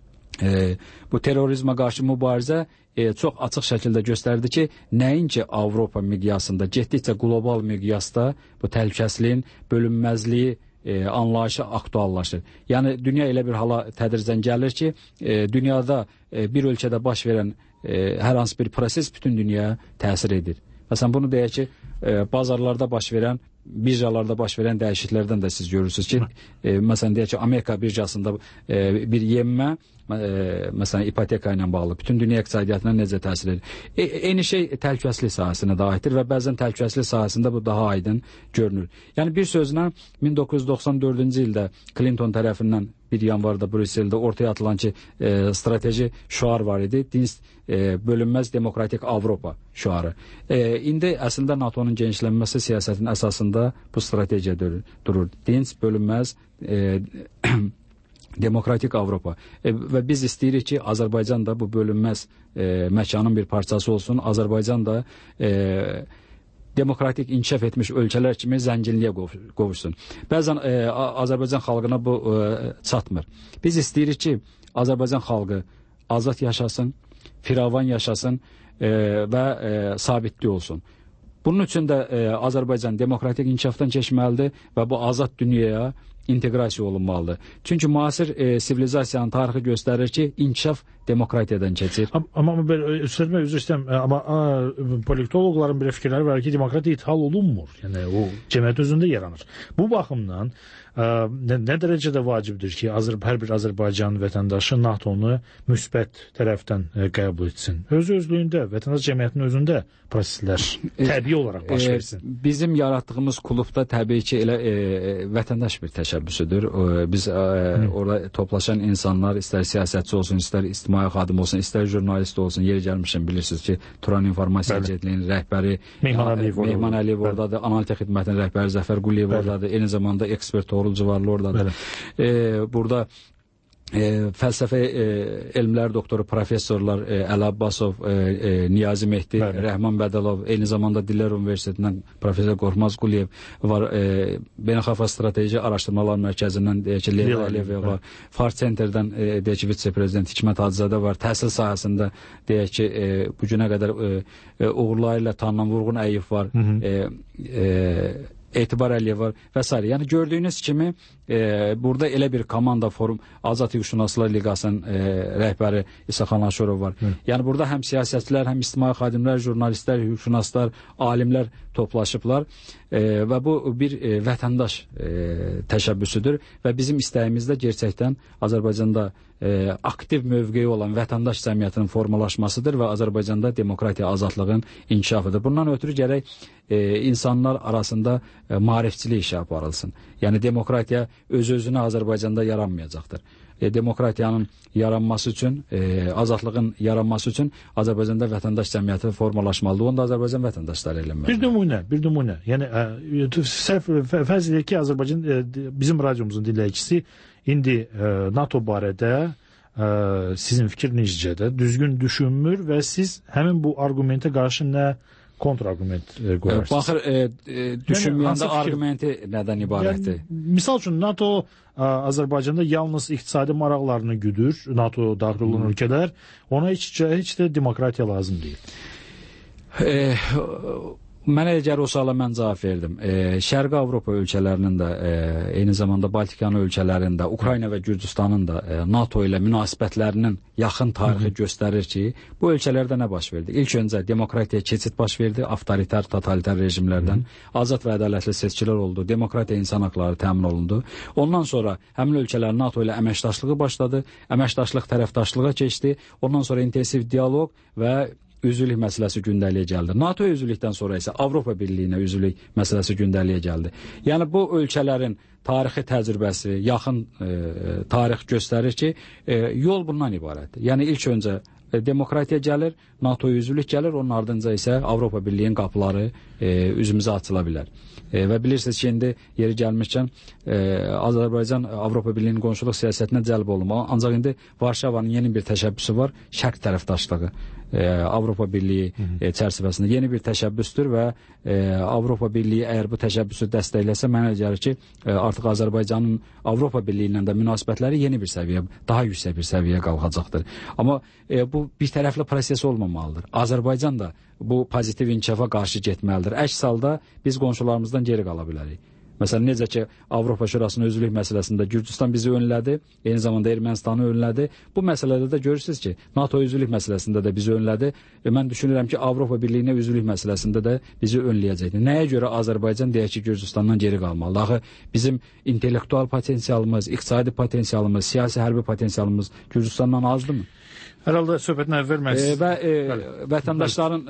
bu terrorizmə qarşı mübarizə çox açıq şəkildə göstərdi ki, nəinki Avropa miqyasında, getdikcə qlobal miqyasda bu təhlükəsizliyin bölünməzliyi anlayışı aktuallaşır. Yəni dünya elə bir hala tədricən gəlir ki, dünyada bir ölkədə baş verən hər hansı bir proses bütün dünyaya təsir edir. Məsələn, bunu deyək ki, bazarlarda baş verən, birjalarda baş verən dəyişikliklərdən də siz görürsünüz ki, məsələn, deyək ki, Amerika birjasında bir yenmə, məsələn, ipoteka ilə bağlı bütün dünya iqtisadiyyatına necə təsir edir. Eyni şey təhlükəsizlik sahəsinə də aiddir və bəzən təhlükəsizlik sahəsində bu daha aydın görünür. Yəni bir sözlə 1994-cü ildə Clinton tərəfindən 1 yanvarda Brüsseldə ortaya atılan ki, strateji şüar var idi. Dinc, bölünməz demokratik Avropa şüarı. İndi əslində NATO'nun genişlənməsi siyasətinin əsasında bu strategiya durur. Dinc, bölünməz demokratik Avropa. Və biz istəyirik ki, Azərbaycan da bu bölünməz məkanın bir parçası olsun. Azərbaycan da demokratik inkişaf etmiş ölkələr kimi zənginliyə qovuşsun. Bəzən Azərbaycan xalqına bu çatmır. Biz istəyirik ki, Azərbaycan xalqı azad yaşasın, firavan yaşasın və sabitli olsun. Bunun üçün də Azərbaycan demokratik inkişafdan keçməlidir və bu azad dünyaya inteqrasiya olunmalıdır. Çünki müasir sivilizasiyanın tarixi göstərir ki, inkişaf demokratiyadan keçir. Amma üzr istəyirəm, amma politologların bir fikirləri var ki, demokratiya ithal olunmur. Yəni o cəmiyyət özündə yaranır. Bu baxımdan nə dərəcədə vacibdir ki, hər bir Azərbaycan vətəndaşı NATO-nu müsbət tərəfdən qəbul etsin? Öz-özlüyündə, vətəndaş cəmiyyətinin özündə proseslər təbii olaraq baş versin. Bizim yaratdığımız klubda təbii ki, elə vətəndaş bir təşəbbüsüdür. Biz orada toplaşan insanlar, istər siyasətçi olsun, istər ictimai xadim olsun, istər jurnalist olsun, yeri gəlmişəm, bilirsiniz ki, Turan İnformasiya Agentliyinin rəhbəri Mehman Əliyev oradadır, Analitik Xidmətinin rəhbəri Zəfər Quliyev oradadır, eyni zamanda ekspert Toğrul Civarlı oradadır. Burada fəlsəfə elmlər doktoru professorlar Əli Abbasov, Niyazi Mehdi, Rəhman Bədəlov, eyni zamanda Dillər Universitetindən professor Qorxmaz Quliyev var, Beynəlxalq Strateji Araşdırmalar Mərkəzindən deyək ki, Leyla Əliyev var, Fars Centerdən deyək ki, vitse-prezident Hikmət Hacızadə var, təhsil sahəsində deyək ki, bu günə qədər uğurları ilə tanınan Vurğun Əyiv var, Etibar Əliyev var və s. Yəni gördüyünüz kimi burada elə bir komanda forum Azad Hüquqşünaslar Liqasının rəhbəri İsaxan Aşurov var. Yəni burada həm siyasətçilər, həm ictimai xadimlər, jurnalistlər, hüquqşünaslar, alimlər toplaşıblar və bu bir vətəndaş təşəbbüsüdür və bizim istəyimizdə gerçəkdən Azərbaycanda aktiv mövqeyi olan vətəndaş cəmiyyətinin formalaşmasıdır və Azərbaycanda demokratiya, azadlığın inkişafıdır. Bundan ötürü gərək insanlar arasında maarifçilik işi aparılsın. Yəni demokratiya öz-özünə Azərbaycanda yaranmayacaqdır. Demokratiyanın yaranması üçün, azadlığın yaranması üçün Azərbaycanda vətəndaş cəmiyyəti formalaşmalıdır. Onu da Azərbaycan vətəndaşları eləməlidir. Bir nümunə. Yəni fərz edək ki, Azərbaycan bizim radiomuzun dinləyicisi indi NATO barədə sizin fikrinincə düzgün düşünmür və siz həmin bu argumentə qarşı nə kontrargument qoyarsınız? Baxır, düşünməyəndə argumenti nədən ibarətdir? Misal üçün, NATO Azərbaycanda yalnız iqtisadi maraqlarını güdür, NATO daxil olan ölkələr, ona heç də demokratiya lazım deyil. Mən eləcər o suala mən cavab verdim. Şərqi Avropa ölkələrinin də, eyni zamanda Baltikanı ölkələrinin də, Ukrayna və Gürcüstanın da NATO ilə münasibətlərinin yaxın tarixi göstərir ki, bu ölkələrdə nə baş verdi? İlk öncə demokratiya keçid baş verdi, avtoritar, totalitar rejimlərdən. Azad və ədalətli seçkilər oldu, demokratiya, insan haqları təmin olundu. Ondan sonra həmin ölkələr NATO ilə əməkdaşlığı başladı, əməkdaşlıq tərəfdaşlığa keçdi. Ondan sonra intensiv dialoq və üzvlük məsələsi gündəliyə gəldi. NATO üzvlükdən sonra isə Avropa Birliyinə üzvlük məsələsi gündəliyə gəldi. Yəni bu ölkələrin tarixi təcrübəsi, yaxın tarix göstərir ki, yol bundan ibarətdir. Yəni ilk öncə demokratiya gəlir, NATO üzvlük gəlir, onun ardınca isə Avropa Birliyinin qapıları üzümüzə açıla bilər. Və bilirsiniz ki, indi yeri gəlmişkən Azərbaycan Avropa Birliyinin qonşuluq siyasətinə cəlb olunmalı. Ancaq indi Varşavanın yeni bir təşəbbüsü var, şərq tərəfdaşlığı. Avropa Birliyi çərçivəsində yeni bir təşəbbüsdür və Avropa Birliyi əgər bu təşəbbüsü dəstəkləsə, mənə gəlir ki, artıq Azərbaycanın Avropa Birliyi ilə də münasibətləri yeni bir səviyyə, daha yüksək bir səviyyəyə qalxacaqdır. Amma bu bir tərəfli proses olmamalıdır. Azərbaycan da bu pozitiv inkişafa qarşı getməlidir. Əks halda biz qonşularımızdan geri qala bilərik. Məsələn, necə ki, Avropa Şurasının üzvlük məsələsində Gürcüstan bizi önlədi, eyni zamanda Ermənistanı önlədi. Bu məsələdə də görürsünüz ki, NATO üzvlük məsələsində də bizi önlədi. Mən düşünürəm ki, Avropa Birliyinə üzvlük məsələsində də bizi önləyəcəkdir. Nəyə görə Azərbaycan deyək ki, Gürcüstandan geri qalmalı? Axı bizim intellektual potensialımız, iqtisadi potensialımız, siyasi hərbi potensialımız Gürcüstandan azdırmı? Hər halda söhbətin əvvəl və vətəndaşların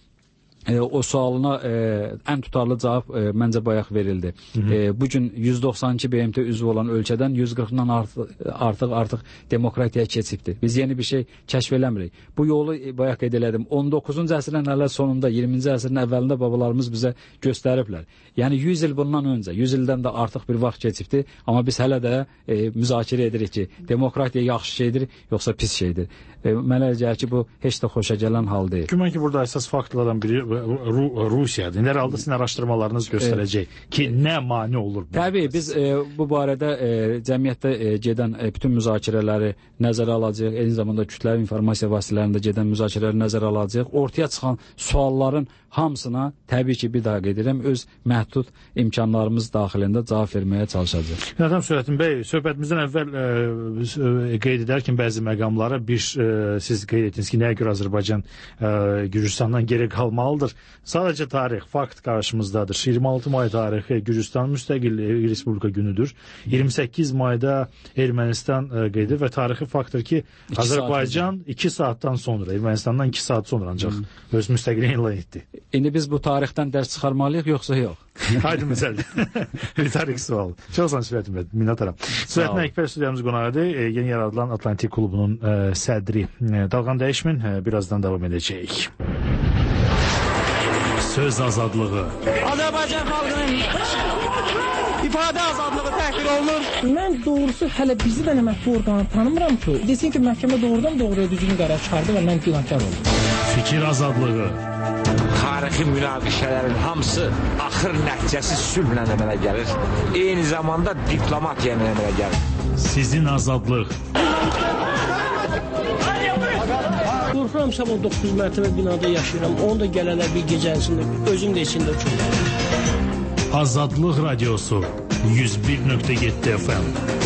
o sualına ən tutarlı cavab məncə bayaq verildi. Bugün 192 BMT üzvü olan ölkədən 140-dan artıq demokratiyaya keçibdir. Biz yeni bir şey kəşf eləmirik. Bu yolu bayaq qeyd elədim. 19-cu əsrin hələ sonunda, 20-ci əsrin əvvəlində babalarımız bizə göstəriblər. Yəni 100 il bundan öncə, 100 ildən də artıq bir vaxt keçibdir. Amma biz hələ də müzakirə edirik ki, demokratiya yaxşı şeydir, yoxsa pis şeydir. Mənə gəlir ki, bu heç də xoşa gələn hal deyil. Güman ki, burada əsas faktorlardan biri Rusiyadır. Hər halda sizin araşdırmalarınız göstərəcək ki, nə mane olur bu? Təbii, biz bu barədə cəmiyyətdə gedən bütün müzakirələri nəzərə alacağıq, eyni zamanda kütləvi informasiya vasitələrində gedən müzakirələri nəzərə alacağıq. Ortaya çıxan sualların hamısına təbii ki, bir daha qeyd edirəm, öz məhdud imkanlarımız daxilində cavab verməyə çalışacağıq. Adam Sürətin bəy, söhbətimizdən əvvəl qeyd edərkən bəzi məqamlara siz qeyd etdiniz ki, nəyə görə Azərbaycan Gürcüstandan geri qalmalıdır? Sadəcə tarix, fakt qarşımızdadır. 26 may tarixi Gürcüstanın müstəqil Respublika günüdür. 28 mayda Ermənistan qeyd edir və tarixi faktdır ki, Azərbaycan 2 saatdan sonra, Ermənistandan 2 saat sonra ancaq öz müstəqilini elan etdi. İndi biz bu tarixdən dərs çıxarmalıyıq, yoxsa yox? Haydi məsəldir. Ritorik sual. Çox sağ Sürətin bəy, minnətdaram. Sürətin Əkbər studiyamız qonağıdır. Yeni yaradılan Atlantik klubunun sədri. Dalğan dəyişmin birazdan davam edəcək. Söz azadlığı. Azərbaycan xalqının ifadə azadlığı təhqir olunur. Mən doğrusu hələ bizi də mətbu orqanı tanımıram ki, desin ki, məhkəmə doğrudan doğruya düzgün qərar çıxardı və mən günahkar oldum. Fikir azadlığı. Tarixi münaqişələrin hamısı axır nəticəsi sülhlə əmələ gəlir. Eyni zamanda diplomatiya əmələ gəlir. Sizin azadlıq. Qorxuram sabah 9 mərtəbə binada yaşayıram. Onu da gələlər bir gecəsində, özüm də içində uçurum. Azadlıq Radiosu 101.7 FM.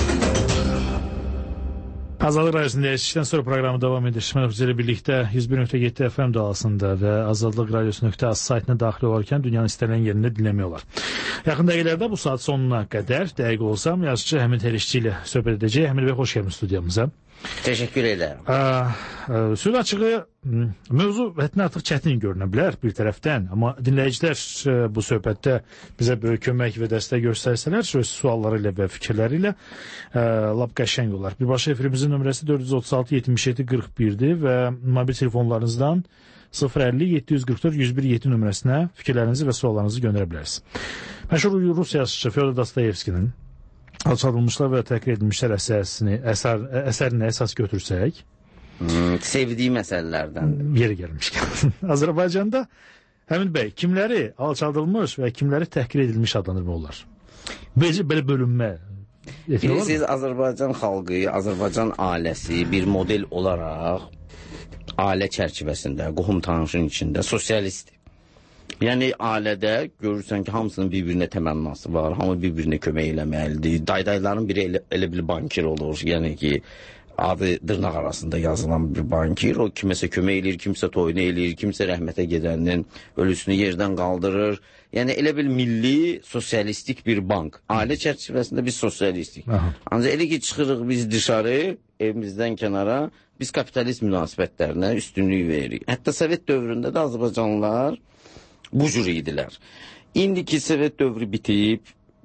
Azadlıq Radiosu'nda eşitdən sonra proqramı davam edir. Mən ilə birlikdə 101.7 FM dalgasında və Azadlıq Radiosu.az saytına daxil olarkən dünyanın istənilən yerində dinləmək olar. Yaxın dəqiqələrdə bu saat sonuna qədər dəqiq olsam yazıcı Həmin Terişçi ilə söhbət edəcək. Həmin bəy, xoş gəlmiş studiyamıza. Teşekkür ederim. Söz açığı mövzu hətta artıq çətin görünə bilər bir tərəfdən, amma dinləyicilər bu söhbətdə bizə böyük kömək və dəstək göstərsələr, öz sualları ilə və fikirləri ilə lap qəşəng olar. Birbaşa efirimizin nömrəsi 436-77-41-dir və mobil telefonlarınızdan 050-744-101-7 nömrəsinə fikirlərinizi və suallarınızı göndərə bilərsiniz. Məşhur Rus yazıçı Fyodor Dostoyevskinin alçaldılmışlar və təhqir edilmişlər əsərinə əsas götürsək, sevdiğim məsələlərdən yeri gəlmişkən. Azərbaycanda Həmin bəy, kimləri alçaldılmış və kimləri təhqir edilmiş adlandırmaq olar? Belə bölünmə bilirsiniz, Azərbaycan xalqı, Azərbaycan ailəsi bir model olaraq ailə çərçivəsində, qohum tanışın içində sosialistdir. Yəni ailədə görürsən ki, hamısının bir-birinə təmənnası var, hamı bir-birinə kömək eləməlidir. Daydayların biri elə bir bankir olur, yəni ki, adı dırnaq arasında yazılan bir bankir, o kiməsə kömək eləyir, kimsə toyunu eləyir, kimsə rəhmətə gedənin ölüsünü yerdən qaldırır. Yəni elə bir milli, sosialistik bir bank. Ailə çərçivəsində biz sosialistik. Ancaq elə ki, çıxırıq biz dışarı, evimizdən kənara, biz kapitalist münasibətlərinə üstünlük veririk. Hətta Sovet dövründə də Azərbaycanlılar bu cür idilər. İndiki Sovet dövrü bitib,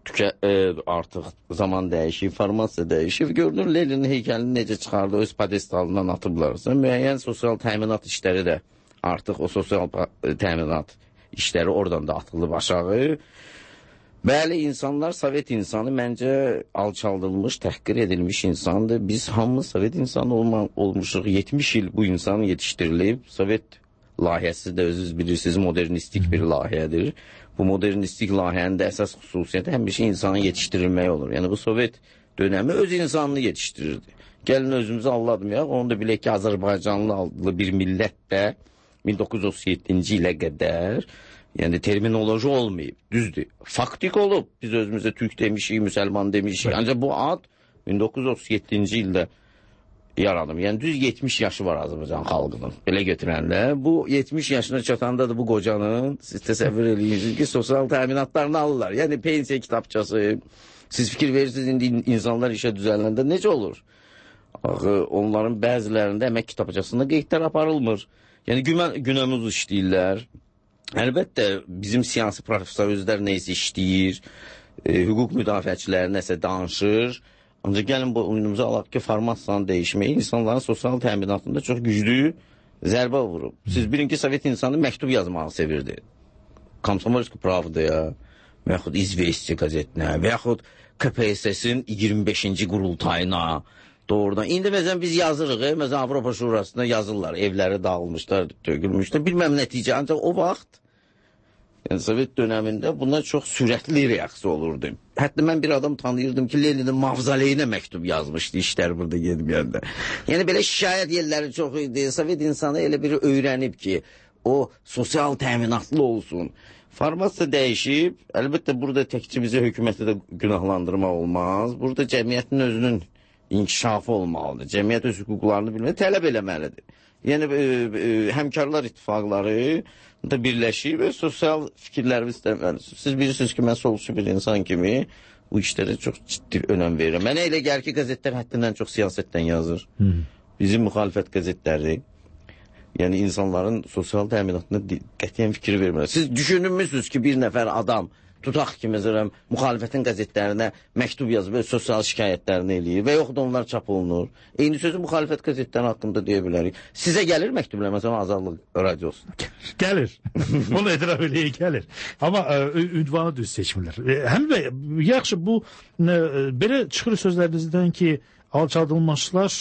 artıq zaman dəyişib, formasiya dəyişib. Görünür, Leninin heykəlini necə çıxardı, öz pedestalından atıblarsa, müəyyən sosial təminat işləri də artıq o sosial təminat işləri oradan da atılıb aşağı. Bəli, insanlar, Sovet insanı məncə alçaldılmış, təhqir edilmiş insandır. Biz hamımız Sovet insanı olmuşuq. 70 il bu insan yetişdirilib. Sovet layihəsi də özünüz bilirsiniz, modernistik bir layihədir. Bu modernistik layihənin də əsas xüsusiyyəti həmişə insanı yetişdirilmək olur. Yəni bu Sovet dönəmi öz insanını yetişdirirdi. Gəlin özümüzü anladmayaq. Onu da bilək ki, Azərbaycanlı adlı bir millət də 1937-ci ilə qədər, yəni terminoloji olmayıb, düzdür. Faktik olub. Biz özümüzə Türk demişik, Müsəlman demişik. Ancaq bu ad 1937-ci ildə yaranıb. Yəni düz 70 yaşı var Azərbaycan xalqının. Belə götürənlər. Bu 70 yaşına çatanda da bu qocanın, siz təsəvvür edirsiniz ki, sosial təminatlarını alırlar. Yəni pensiya kitabçası. Siz fikir verirsiniz, indi insanlar işə düzələndə necə olur? Axı, onların bəzilərində əmək kitabçasında qeydlər aparılmır. Yəni günəmuz işləyirlər. Əlbəttə, bizim siyasi professorlar neysə işləyir, hüquq müdafiəçiləri nəsə danışır. Ancaq gəlin bu oyunumuza alaq ki, formasiyanı dəyişməyi insanların sosial təminatında çox güclü zərbə vurub. Siz bilin ki, Sovet insanı məktub yazmağı sevirdi. Komsomolski Pravdaya, və yaxud İzvesti qəzetinə, və yaxud KPSS-in 25-ci qurultayına doğrudan. İndi məsələn biz yazırıq, məsələn Avropa Şurasına yazırlar, evləri dağılmışlar, tökülmüşlər, bilməm nəticə. Ancaq o vaxt, yəni Sovet dönəmində buna çox sürətli reaksiya olurdu. Hətta mən bir adam tanıyırdım ki, Leninin mavzaleyinə məktub yazmışdı işlər burada gedməyəndə. Yəni belə şikayət yerləri çox idi. Sovet insanı elə biri öyrənib ki, o sosial təminatlı olsun. Formasiya dəyişib, əlbəttə burada təkcə bizə hökuməti də günahlandırmaq olmaz. Burada cəmiyyətin özünün inkişafı olmalıdır. Cəmiyyət öz hüquqlarını bilməli, tələb eləməlidir. Yəni həmkarlar ittifaqları da birləşib və sosial fikirlərimiz istəməlidir. Siz bilirsiniz ki, mən solçu bir insan kimi bu işlərə çox ciddi önəm verirəm. Mənə elə gəlir ki, qəzetlər həddindən çox siyasətdən yazır. Bizim müxalifət qəzetləri, yəni insanların sosial təminatına qətiyyən fikir vermirlər. Siz düşünmüsünüz ki, bir nəfər adam tutaq ki, məsələn, müxalifətin qəzetlərinə məktub yazıb və sosial şikayətlərini eləyir və yoxdur onlar çap olunur. Eyni sözü müxalifət qəzetləri haqqında deyə bilərik. Sizə gəlir məktublar, məsələn, Azadlıq Radiosu? Gəlir. Onu etiraf eləyək, gəlir. Amma ünvanı düz seçmirlər. Həm də yaxşı, bu belə çıxır sözlərinizdən ki, alçaldılmışlar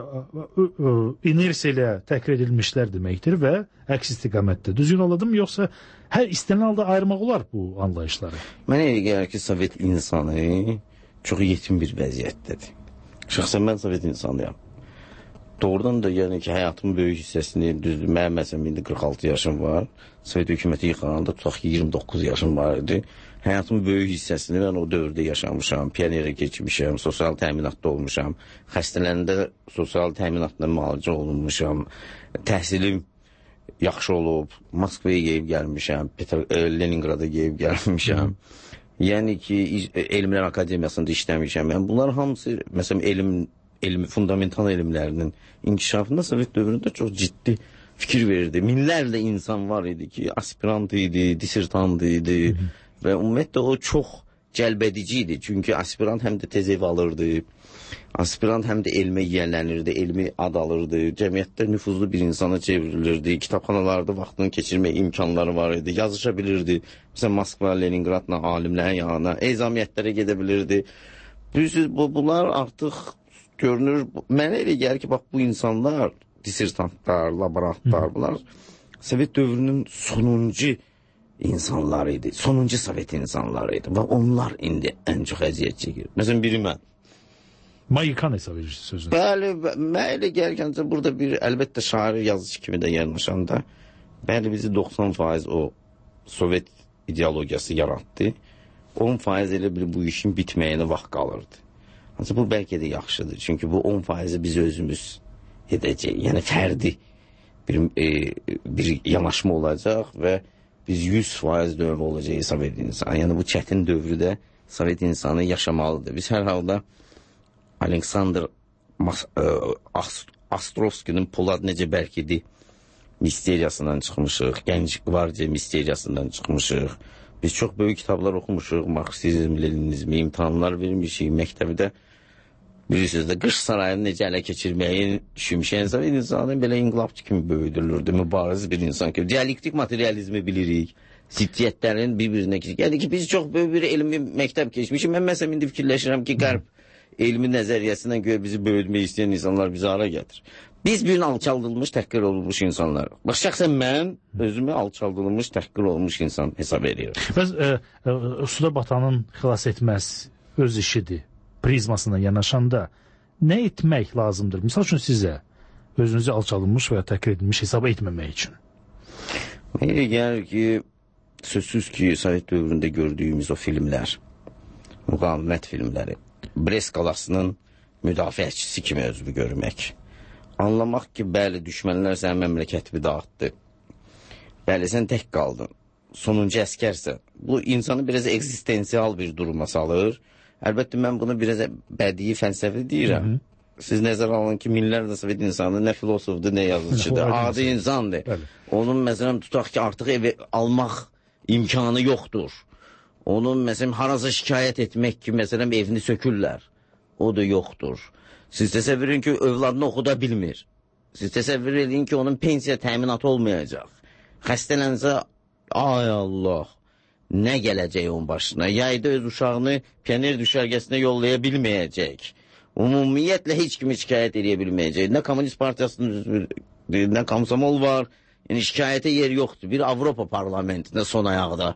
inersiya ilə təhqir edilmişlər deməkdir və əks istiqamətdə. Düzgün oladım, yoxsa hər istənilən halda ayırmaq olar bu anlayışları? Mənə elə gəlir ki, Sovet insanı çox yetim bir vəziyyətdədir. Şəxsən mən Sovet insanıyam. Doğrudan da yəni ki, həyatımın böyük hissəsini düzdür. Mənim məsələn, indi 46 yaşım var. Sovet hökuməti yıxananda tutaq ki, 29 yaşım var idi. Həyatımın böyük hissəsini mən o dövrdə yaşamışam, pionerə keçmişəm, sosial təminatda olmuşam, xəstələndə sosial təminatla müalicə olunmuşam, təhsilim yaxşı olub, Moskvaya yeyib gəlmişəm, Leningrada yeyib gəlmişəm. Yəni ki, Elmlər Akademiyasında işləmişəm. Yəni, bunlar hamısı, məsələn, fundamental elmlərinin inkişafında Sovet dövründə çox ciddi fikir verirdi. Minlərlə insan var idi ki, aspirant idi, disertant idi. Və ümumiyyətlə o çox cəlbedici idi. Çünki aspirant həm də tez ev alırdı, aspirant həm də elmə yiyələnirdi, elmi ad alırdı, cəmiyyətdə nüfuzlu bir insana çevrilirdi, kitabxanalarda vaxtını keçirmək imkanları var idi, yazışa bilirdi. Məsələn, Moskva, Leningradla alimlərin yanına, ezamiyyətlərə gedə bilirdi. Bunlar artıq görünür, mənə elə gəlir ki, bax, bu insanlar, disertantlar, laborantlar, bunlar Sovet dövrünün sonuncu insanlar idi. Sonuncu Sovet insanları idi. Və onlar indi ən çox əziyyət çəkir. Məsələn, biri mən. Mayikan hesab edir sözünü. Bəli, mən elə gəlkəncə burada bir, əlbəttə şair yazıcı kimi də yanaşanda, bəli, bizi 90% o Sovet ideologiyası yaratdı. 10% elə bir bu işin bitməyinə vaxt qalırdı. Ancaq bu bəlkə də yaxşıdır. Çünki bu 10%-i biz özümüz edəcək. Yəni fərdi bir yanaşma olacaq və biz 100% dövr olacaq Sovet insanı. Yəni bu çətin dövrdə Sovet insanı yaşamalıdır. Biz hər halda Aleksandr Astrovskinin Polad necə bərk idi misteriyasından çıxmışıq, Gənc Qvardiya misteriyasından çıxmışıq. Biz çox böyük kitablar oxumuşuq, Marksizm, Leninizmi, imtahanlar vermişik, məktəbdə bilirsiniz də qış sarayını necə ələ keçirməyi düşünmüşük. İnsanın belə inqilabçı kimi böyüdülürdü, mübariz bir insan kimi. Dialektik materializmi bilirik, ziddiyyətlərin bir-birinə keçir. Yəni ki, biz çox böyük bir elmi məktəb keçmişik. Mən məsələn indi fikirləşirəm ki, Qərb elmi nəzəriyyəsindən görə bizi böyütmək istəyən insanlar bizi ara gətir. Biz bir gün alçaldılmış, təhqir olunmuş insanlar. Bax, şəxsən mən özümü alçaldılmış, təhqir olunmuş insan hesab edirəm. Bəs suda batanın xilas etməz öz işidir prizmasına yanaşanda nə etmək lazımdır? Misal üçün sizə özünüzü alçalınmış və ya təhqir edilmiş hesab etməmək üçün. Mənə gəlir ki, sözsüz ki, Sovet dövründə gördüyümüz o filmlər, müqavimət filmləri, Brest qalasının müdafiəçisi kimi özünü görmək. Anlamaq ki, bəli, düşmənlər sənin məmləkətini dağıtdı. Bəli, sən tək qaldın. Sonuncu əskərsən. Bu, insanı biraz eksistensial bir duruma salır. Əlbəttə, mən bunu biraz bədii fəlsəfi deyirəm. Siz nəzər alın ki, minlərlə Sovet insanı nə filosofdur, nə yazıcıdır. Adi insandır. Onun, məsələn, tutaq ki, artıq evi almaq imkanı yoxdur. Onun, məsələn, harasa şikayət etmək ki, məsələn, evini sökürlər. O da yoxdur. Siz təsəvvür edin ki, övladını oxuda bilmir. Siz təsəvvür edin ki, onun pensiya təminatı olmayacaq. Xəstələnsə, ay Allah, nə gələcək onun başına? Yayda öz uşağını pioner düşərgəsinə yollaya bilməyəcək. Ümumiyyətlə heç kimi şikayət edə bilməyəcək. Nə Komünist Partiyasının, nə Komsomol var, yəni şikayətə yer yoxdur. Bir Avropa parlamentində son ayaqda.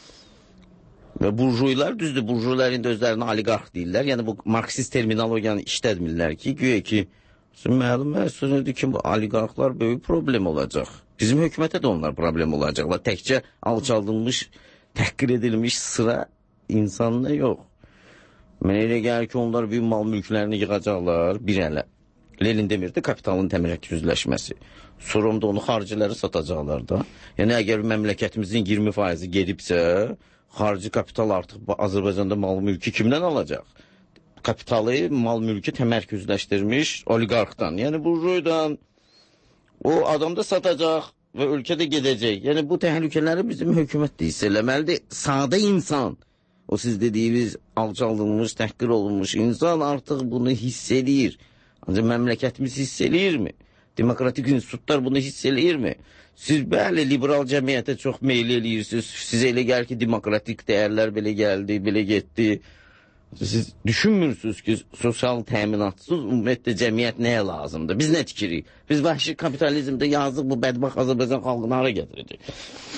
Və burjuylar, düzdür, burjuylar indi özlərini oliqarx deyirlər. Yəni bu marksist terminologiyanı işlətmirlər ki, güya ki, məlum məhsulüdür ki, bu oliqarxlar böyük problem olacaq. Bizim hökumətə də onlar problem olacaqlar. Təkcə alçaldılmış, təhqir edilmiş sıra insanla yox. Mənə elə gəlir ki, onlar büyük mal mülklərini yığacaqlar bir ələ. Lenin demirdi, kapitalın təmərküzləşməsi. Sonra da onu xariciləri satacaqlar da. Yəni, əgər məmləkətimizin 20% gedibsə, xarici kapital artıq Azərbaycanda mal mülkü kimdən alacaq? Kapitalı, mal mülkü təmərküzləşdirmiş oliqarxdan, yəni burjuydan. O adam da satacaq və ölkədə gedəcək. Yəni bu təhlükələri bizim hökumət də hiss eləməlidir. Sadə insan, o siz dediyiniz alçaldılmış, təhqir olunmuş insan artıq bunu hiss eləyir. Ancaq məmləkətimiz hiss eləyirmi? Demokratik institutlar bunu hiss eləyirmi? Siz bəli, liberal cəmiyyətə çox meyil eləyirsiniz. Sizə elə gəlir ki, demokratik dəyərlər belə gəldi, belə getdi. Siz düşünmürsünüz ki, sosial təminatsız ümumiyyətlə cəmiyyət nəyə lazımdır? Biz nə tikirik? Biz vəhşi kapitalizmdə yazıq bu bədbax Azərbaycan xalqını hara gətirəcək?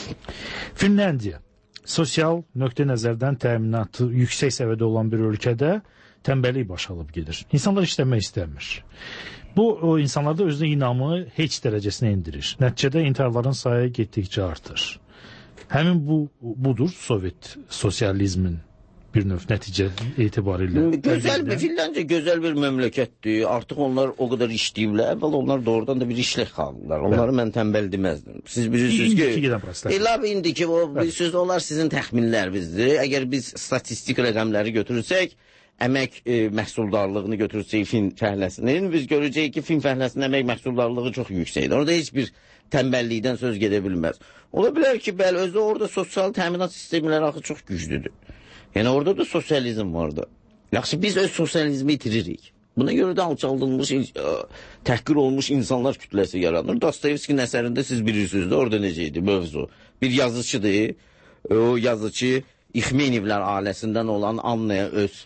Finlandiya sosial nöqtə nəzərdən təminatı yüksək səviyyədə olan bir ölkədə tənbəllik baş alıb gedir. İnsanlar işləmək istəmir. Bu, o insanlarda özünə inamı heç dərəcəsinə indirir. Nəticədə intiharların sayı getdikcə artır. Həmin budur Sovet sosializmin bir növ nəticə etibarilə. Finlandiya gözəl bir məmləkətdir. Artıq onlar o qədər işləyiblər. Əvvəl onlar doğrudan da bir işlək xalqlar. Onları mən tənbəl deməzdim. Siz bilirsiniz ki, indiki onlar sizin təxminlərinizdir. Əgər biz statistik rəqəmləri götürürsək, əmək məhsuldarlığını götürsək fin fəhləsinin, biz görəcəyik ki, fin fəhləsinin əmək məhsuldarlığı çox yüksəkdir. Orada heç bir tənbəllikdən söz gedə bilməz. Ola bilər ki, bəli, özü orada sosial təminat sistemləri axı çox güclüdür. Yəni orada da sosializm vardı. Yaxşı, biz öz sosializmi itiririk. Buna görə də alçaldılmış, təhqir olmuş insanlar kütləsi yaranır. Dostoyevskinin əsərində siz bilirsiniz də orada necə idi mövzu. Bir yazıcıdır, o yazıcı İxmenevlər ailəsindən olan Annaya öz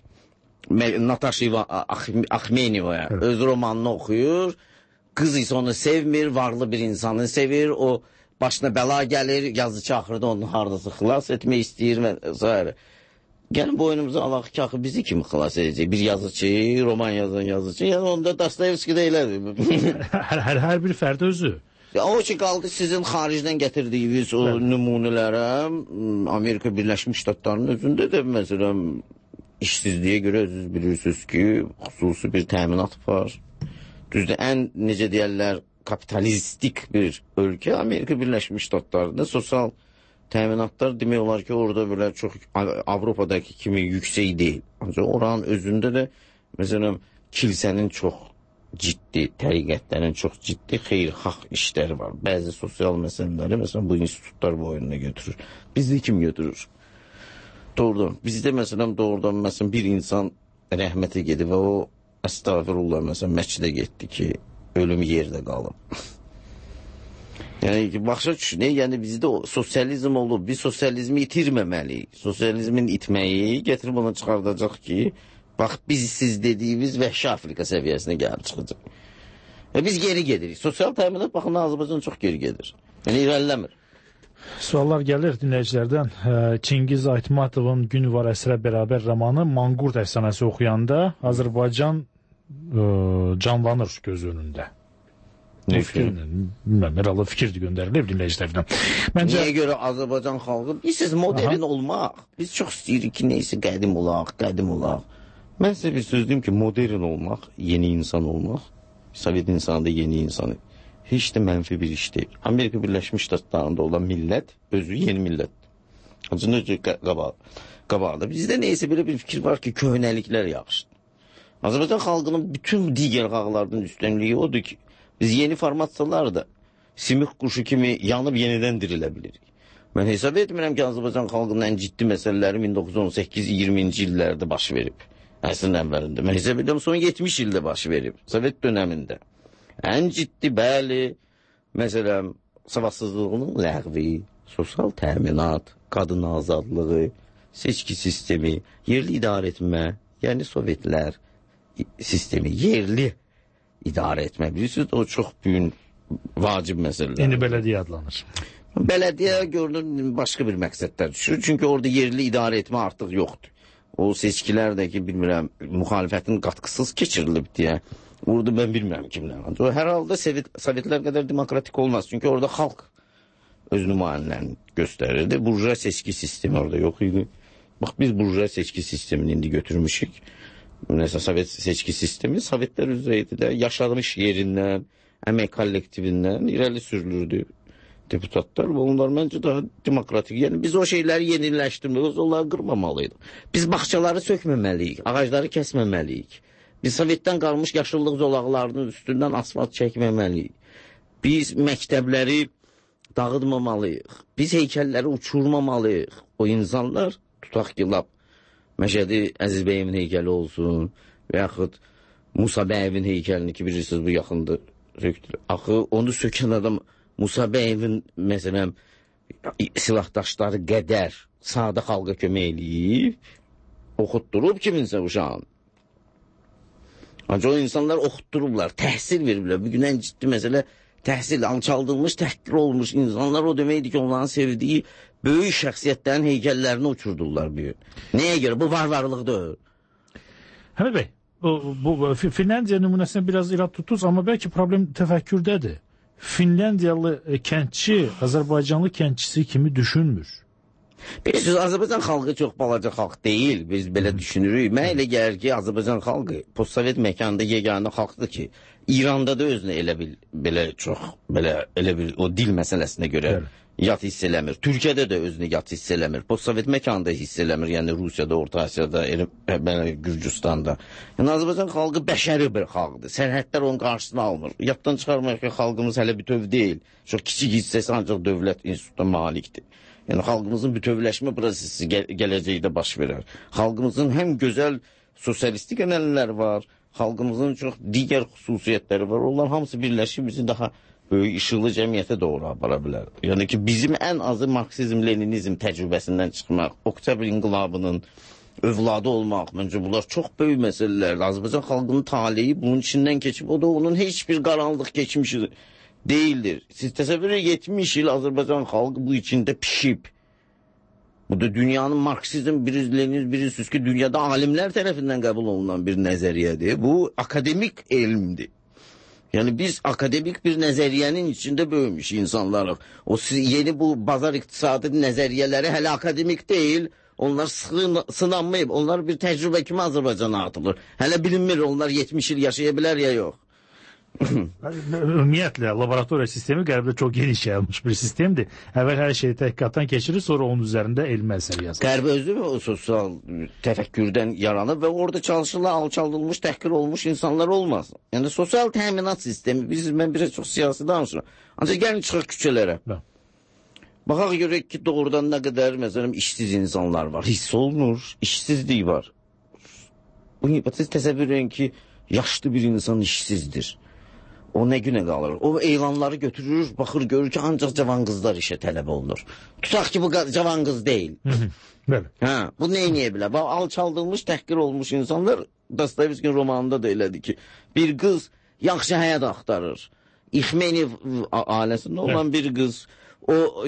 Natasha Axmenevaya öz romanını oxuyur. Qız isə onu sevmir, varlı bir insanı sevir. O başına bəla gəlir, yazıcı axırda onu haradasa xilas etmək istəyir və s. Gəlin boynumuza alaq ki, axı bizi kimi xilas edəcək? Bir yazıcı, roman yazan yazıcı. Yəni onda Dostoyevski də elədir. Hər bir fərd özü. O ki, qaldı sizin xaricdən gətirdiyiniz o nümunələrə, Amerika Birləşmiş Ştatlarının özündə də məsələn işsizliyə görə özünüz bilirsiniz ki, xüsusi bir təminat var. Düzdür, ən necə deyərlər, kapitalistik bir ölkə Amerika Birləşmiş Ştatlarında sosial təminatlar demək olar ki, orada belə çox Avropadakı kimi yüksək deyil. Ancaq oranın özündə də məsələn kilsənin çox ciddi, təriqətlərin çox ciddi xeyirxah işləri var. Bəzi sosial məsələləri, məsələn, bu institutlar boyununa götürür. Bizdə kim götürür? Doğrudan. Bizdə, məsələn, məsələn, bir insan rəhmətə gedib və o, əstağfirullah, məsələn, məkidə getdi ki, ölüm yerdə qalıb. Yəni, başa düşün, yəni bizdə sosializm olub, biz sosializmi itirməməliyik. Sosializmin itməyi gətirib ona çıxardacaq ki, bax, biz siz dediyimiz vəhşi Afrika səviyyəsinə gəlib çıxacaq. Biz geri gedirik. Sosial təminat baxımdan Azərbaycan çox geri gedir. Yəni, irəliləmir. Suallar gəlir dinləyicilərdən. Çingiz Aytmatovun Gün var əsrə bərabər romanı Manqurt əfsanəsi oxuyanda Azərbaycan canlanır göz önündə. Bilməm, herhalde fikirdir göndərilir dinləyicilərdən. Niyə görə Azərbaycan xalqı, biz modern olmaq, biz çox istəyirik ki, neysə qədim olaq. Mən sizə bir söz deyim ki, modern olmaq, yeni insan olmaq, Sovet insanı da yeni insanı, heç də mənfi bir iş deyil. Amerika Birləşmiş Ştatlarında olan millət, özü yeni millət. Necə qabaqda. Bizdə neysə belə bir fikir var ki, köhnəliklər yaxşıdır. Azərbaycan xalqının bütün digər xalqlardan üstünlüyü odur ki, biz yeni formatsalar da simik quşu kimi yanıb yenidən dirilə bilirik. Mən hesab etmirəm ki, Azərbaycan xalqının ən ciddi məsələləri 1918-20-ci illərdə baş verib. Əsrin əvvəlində. Mən hesab edirəm, son 70 ildə baş verib. Sovet dönəmində. Ən ciddi, bəli, məsələn, savadsızlığının ləğvi, sosial təminat, qadın azadlığı, seçki sistemi, yerli idarə etmə, yəni Sovetlər sistemi, yerli idarə etmə. Bilirsiniz, o çox büyük, vacib məsələlər. İndi bələdiyyə adlanır. Bələdiyyə görünür başqa bir məqsədlər düşür. Çünki orada yerli idarə etmə artıq yoxdur. O seçkilər də ki, bilmirəm, müxalifətin qatqısız keçirilib deyə. Orada mən bilmirəm kimlər. O, hər halda Sovetlər qədər demokratik olmaz. Çünki orada xalq öz nümayəndələrini göstərirdi. Burjuva seçki sistemi orada yox idi. Bax, biz burjuva seçki sistemini indi götürmüşük. Nəsə, Sovet seçki sistemi Sovetlər üzrə idi də. Yaşamış yerindən, əmək kollektivindən irəli sürülürdü deputatlar və onlar məncə daha demokratik. Yəni, biz o şeyləri yeniləşdirməliyik, onları qırmamalıyıq. Biz bağçaları sökməməliyik, ağacları kəsməməliyik. Biz Sovetdən qalmış yaşıllıq zolaqlarının üstündən asfalt çəkməməliyik. Biz məktəbləri dağıtmamalıyıq. Biz heykəlləri uçurmamalıyıq. O insanlar, tutaq ki, Məşədi Əziz bəyimin heykəli olsun və yaxud Musa bəyevin heykəlini ki, bilirsiniz, bu yaxındır, söktür. Axı, onu sökən adam Musa bəyevin, məsələn, silahdaşları qədər sadə xalqa kömək eləyib, oxutdurub kiminsə uşağın. Ancaq o insanlar oxutdurublar, təhsil veriblər. Bugün ən ciddi məsələ təhsil, alçaldılmış, təhqir olmuş insanlar o deməkdir ki, onların sevdiyi böyük şəxsiyyətlərin heykəllərini uçurdurlar bir. Nəyə görə? Bu varvarlıqdır. Həmid bəy, bu Finlandiya nümunəsinə biraz irad tutdunuz, amma bəlkə problem təfəkkürdədir. Finlandiyalı kəndçi Azərbaycanlı kəndçisi kimi düşünmür. Bilirsiniz, Azərbaycan xalqı çox balaca xalq deyil, biz belə düşünürük. Mən elə gəlir ki, Azərbaycan xalqı postsovet məkanında yeganə xalqdır ki, İranda da özünə elə bir o dil məsələsinə görə yat hiss eləmir. Türkiyədə də özünü yat hiss eləmir. Postsovet məkanda hiss eləmir. Yəni Rusiyada, Orta Asiyada, Gürcüstanda. Yəni Azərbaycan xalqı bəşəri bir xalqdır. Sərhədlər onun qarşısını almır. Yaddan çıxarmayaq ki, xalqımız hələ bütöv deyil. Çox kiçik hissəsi ancaq dövlət institutuna malikdir. Yəni xalqımızın bütövləşmə prosesi gələcəkdə baş verər. Xalqımızın həm gözəl sosialistik ənənələri var, xalqımızın çox digər xüsusiyyətləri var. Onlar hamısı birləşib bizi daha böyük işıqlı cəmiyyətə doğru apara bilər. Yəni ki, bizim ən azı Marksizm-Leninizm təcrübəsindən çıxmaq, Oktyabr inqilabının övladı olmaq, məncə bunlar çox böyük məsələlərdir. Azərbaycan xalqının taleyi bunun içindən keçib, o da onun heç bir qaranlıq keçmişi deyildir. Siz təsəvvür 70 il Azərbaycan xalqı bu içində pişib. Bu da dünyanın Marksizm, bilirsiniz ki, dünyada alimlər tərəfindən qəbul olunan bir nəzəriyyədir. Bu akademik elmdir. Yəni biz akademik bir nəzəriyyənin içində böyümüş insanlarıq. O yeni bu bazar iqtisadi nəzəriyyələri hələ akademik deyil. Onlar sınanmayıb. Onlar bir təcrübə kimi Azərbaycana atılır. Hələ bilinmir onlar 70 il yaşaya bilər ya yox. Ümumiyyətlə, laboratoriya sistemi qərbdə çox geniş yayılmış bir sistemdir. Əvvəl hər şeyi təhqiqatdan keçirir, sonra onun üzərində elmi əsər yazılır. Qərb özü o sosial təfəkkürdən yaranır və orada çalışırlar, alçaldılmış, təhqir olmuş insanlar olmaz. Yəni sosial təminat sistemi, mən biraz çox siyasi danışıram. Ancaq gəlin çıxaq küçələrə. Baxaq görək ki, doğrudan nə qədər məsələn işsiz insanlar var. Hiss olunur, işsizlik var. Siz təsəvvür edin ki, yaşlı bir insan işsizdir. O nə günə qalır? O elanları götürür, baxır, görür ki, ancaq cavan qızlar işə tələb olunur. Tutaq ki, bu cavan qız deyil. Bu nə eləyə bilər? Alçaldılmış, təhqir olmuş insanlar, Dostoyevskinin romanında da elədir ki, bir qız yaxşı həyat axtarır. İxmeniv ailəsində olan bir qız, o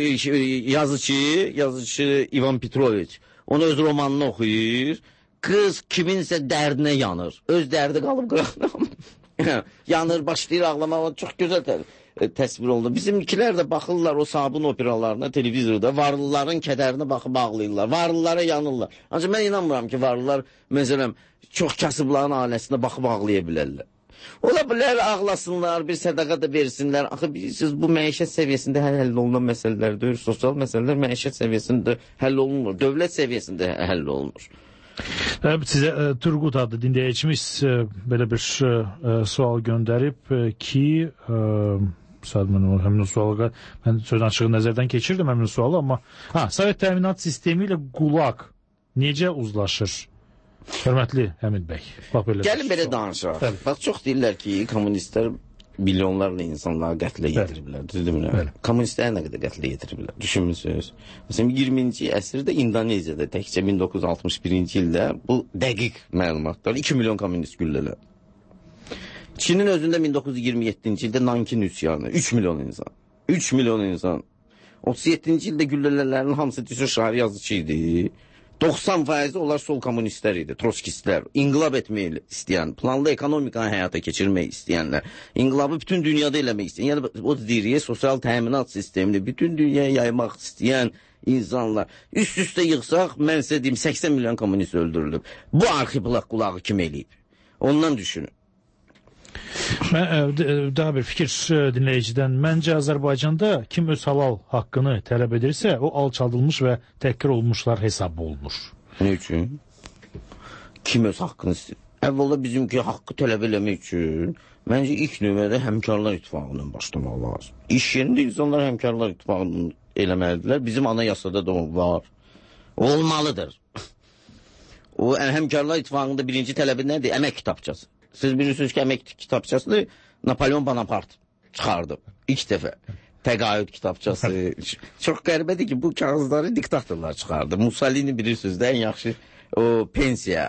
yazıcı İvan Petroviç, onu öz romanını oxuyur. Qız kiminsə dərdinə yanır. Öz dərdi qalıb qıraqdan. Yanır, başlayır ağlamağa. Çox gözəl təsvir oldu. Bizimkilər də baxırlar o sabun operalarına, televizorda. Varlıların kədərinə baxıb ağlayırlar. Varlılara yanırlar. Ancaq mən inanmıram ki, varlılar, məsələn, çox kasıbların ailəsinə baxıb ağlaya bilərlər. Ola bilər, ağlasınlar, bir sədaqə də versinlər. Axı, bilirsiniz, bu məişət səviyyəsində həll olunan məsələlər deyil. Sosial məsələlər məişət səviyyəsində həll olunmur. Dövlət səviyyəsində həll olunur. Sizə Turqut adlı dinləyicimiz belə bir sual göndərib ki, həmin o sualı mən sözün açığı nəzərdən keçirdim həmin sualı, amma Sovet təminat sistemi ilə qulaq necə uzlaşır? Hörmətli Həmid bəy. Gəlin belə danışaq. Bax, çox deyirlər ki, kommunistlər milyonlarla insanları qətlə yetiriblər. Düzdürmü? Kommunistlər nə qədər qətlə yetiriblər? Düşünmürsünüz? Məsələn, 20-ci əsrdə İndoneziyada təkcə 1961-ci ildə bu dəqiq məlumatlar 2 milyon kommunist güllələr. Çinin özündə 1927-ci ildə Nankin üsyanı 3 milyon insan. 3 milyon insan. 37-ci ildə güllələrin hamısı düşür şair yazıcı idi. 90% onlar sol kommunistlər idi, trotskistlər, inqilab etmək istəyən, planlı ekonomikanı həyata keçirmək istəyənlər, inqilabı bütün dünyada eləmək istəyən, yəni o deyir, sosial təminat sistemini bütün dünyaya yaymaq istəyən insanlar. Üst-üstə yığsaq, mən sizə deyim, 80 milyon kommunist öldürülüb. Bu arxiplaq qulağı kim eləyib? Ondan düşünün. Daha bir fikir dinləyicidən. Məncə Azərbaycanda kim öz halal haqqını tələb edirsə, o alçaldılmış və təhqir olmuşlar hesab olunur. Nə üçün? Kim öz haqqını istəyir? Əvvəla bizimki haqqı tələb eləmək üçün məncə ilk növbədə həmkarlar ittifaqından başlamaq lazım. İş yerində insanlar həmkarlar ittifaqından eləməlidirlər. Bizim anayasada da var. Olmalıdır. O həmkarlar ittifaqında birinci tələbi nədir? Əmək kitabçası. Siz bilirsiniz ki, əmək kitabçasını Napolyon Bonaparte çıxardı. İlk dəfə. Təqaüd kitabçası. Çox qəribədir ki, bu kağızları diktatorlar çıxardı. Mussolini bilirsiniz də, ən yaxşı o pensiya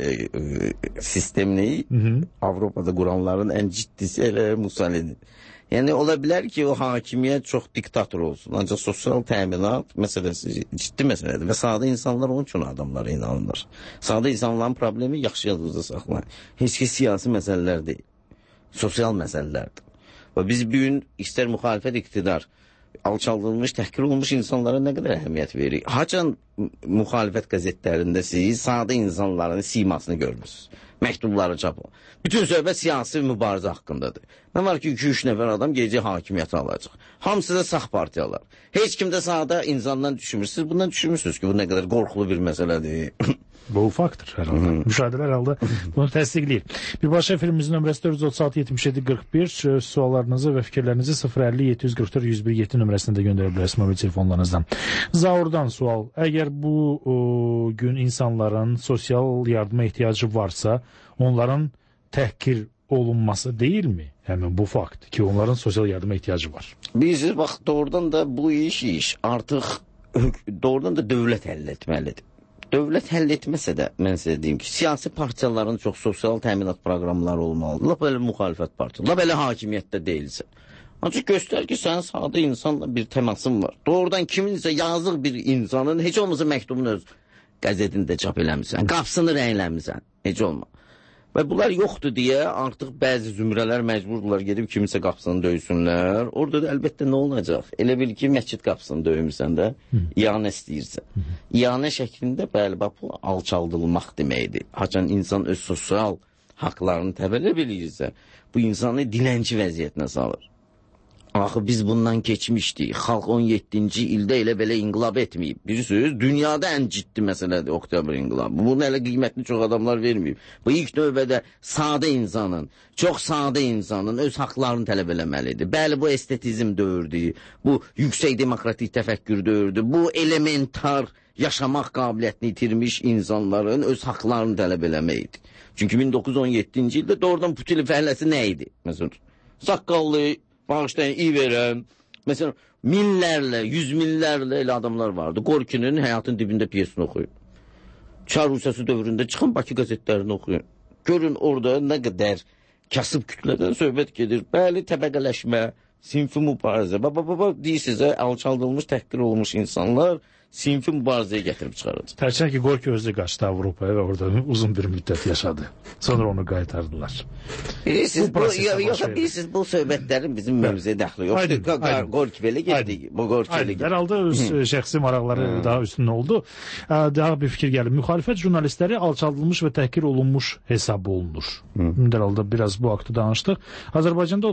sistemini Avropada quranların ən ciddisi elə Mussolini. Yəni, ola bilər ki, o hakimiyyət çox diktator olsun. Ancaq sosial təminat məsələsi ciddi məsələdir və sadə insanlar onun üçün adamlara inanılır. Sadə insanların problemi yaxşı yadınızda saxlayın. Heç ki, siyasi məsələlər deyil. Sosial məsələlərdir. Və biz bir gün istər müxalifət iqtidar, alçaldılmış, təhqir olmuş insanlara nə qədər əhəmiyyət veririk. Haçan müxalifət qəzetlərində siz sadə insanların simasını görmürsünüz. Məktubları çapın. Bütün söhbət siyasi mübarizə haqqındadır. Nə var ki, 2-3 nəfər adam gecə hakimiyyəti alacaq. Hamısı da sağ partiyalar. Heç kim də sadə insandan düşünmürsünüz. Bundan düşünmürsünüz ki, bu nə qədər qorxulu bir məsələdir. Bu fakt hər halda. Müşahidələr halda bunu təsdiqləyir. Bir başqa efrimimizin nömrəsi 436-77-41. Suallarınızı və fikirlərinizi 050-744-101-7 nömrəsində də göndərə bilərsiniz mobil telefonlarınızdan. Zaurdan sual. Əgər bu gün insanların sosial yardıma ehtiyacı varsa, onların təhqir olunması deyilmi? Həmin bu fakt ki, onların sosial yardıma ehtiyacı var. Bilirsiniz, bax, doğrudan da bu iş artıq doğrudan da dövlət həll etməlidir. Dövlət həll etməsə də, mən sizə deyim ki, siyasi partiyaların çox sosial təminat proqramları olmalıdır. Lap elə müxalifət partiyaları, lap elə hakimiyyətdə deyilsə. Ancaq göstər ki, sənin sadə insanla bir təmasın var. Doğrudan kiminsə yazıq bir insanın heç olmasa məktubunu öz qəzetində çap eləmirsən, qapısını rəngləmirsən, heç olma. Və bunlar yoxdur deyə artıq bəzi zümrələr məcburdurlar gedib kiminsə qapısını döysünlər. Orada da əlbəttə nə olacaq? Elə bil ki, məscid qapısını döymürsən də, iyanə istəyirsən. İyanə şəklində bəli, bu alçaldılmaq deməkdir. Haçan insan öz sosial haqlarını təbələ bilirsə, bu insanı dilənçi vəziyyətinə salır. Axı biz bundan keçmişdik. Xalq 17-ci ildə elə belə inqilab etməyib. Bir söz, dünyada ən ciddi məsələdir oktyabr inqilabı. Bunun elə qiymətini çox adamlar verməyib. Bu ilk növbədə sadə insanın, çox sadə insanın öz haqlarını tələb eləməlidir. Bəli, bu estetizm dövrüdür. Bu yüksək demokratik təfəkkür dövrüdür. Bu elementar yaşamaq qabiliyyətini itirmiş insanların öz haqlarını tələb eləməkdir. Çünki 1917-ci ildə doğrudan Putin fəhləsi nə idi? Məsələn, saqqallı, bağışlayın, iyi verən. Məsələn, minlərlə, yüz minlərlə elə adamlar vardı. Gorkinin həyatın dibində piyesini oxuyun. Çar Rusiyası dövründə çıxın Bakı qəzetlərini oxuyun. Görün orada nə qədər kasıb kütlədən söhbət gedir. Bəli, təbəqələşmə, sinfi mübarizə. Deyir sizə, alçaldılmış, təhqir olmuş insanlar sinfi mübarizəyə gətirib çıxarır. Tərçən ki, Gorki özü qaçdı Avropaya və orada uzun bir müddət yaşadı. Sonra onu qaytardılar. Bilirsiniz, bu söhbətlərin bizim mövzuya dəxli yoxdur. Gorki belə getdi. Herhalde öz şəxsi maraqları daha üstün oldu. Daha bir fikir gəldi. Müxalifət jurnalistləri alçaldılmış və təhqir olunmuş hesab olunur. Herhalde biraz bu haqqda danışdıq. Azərbaycanda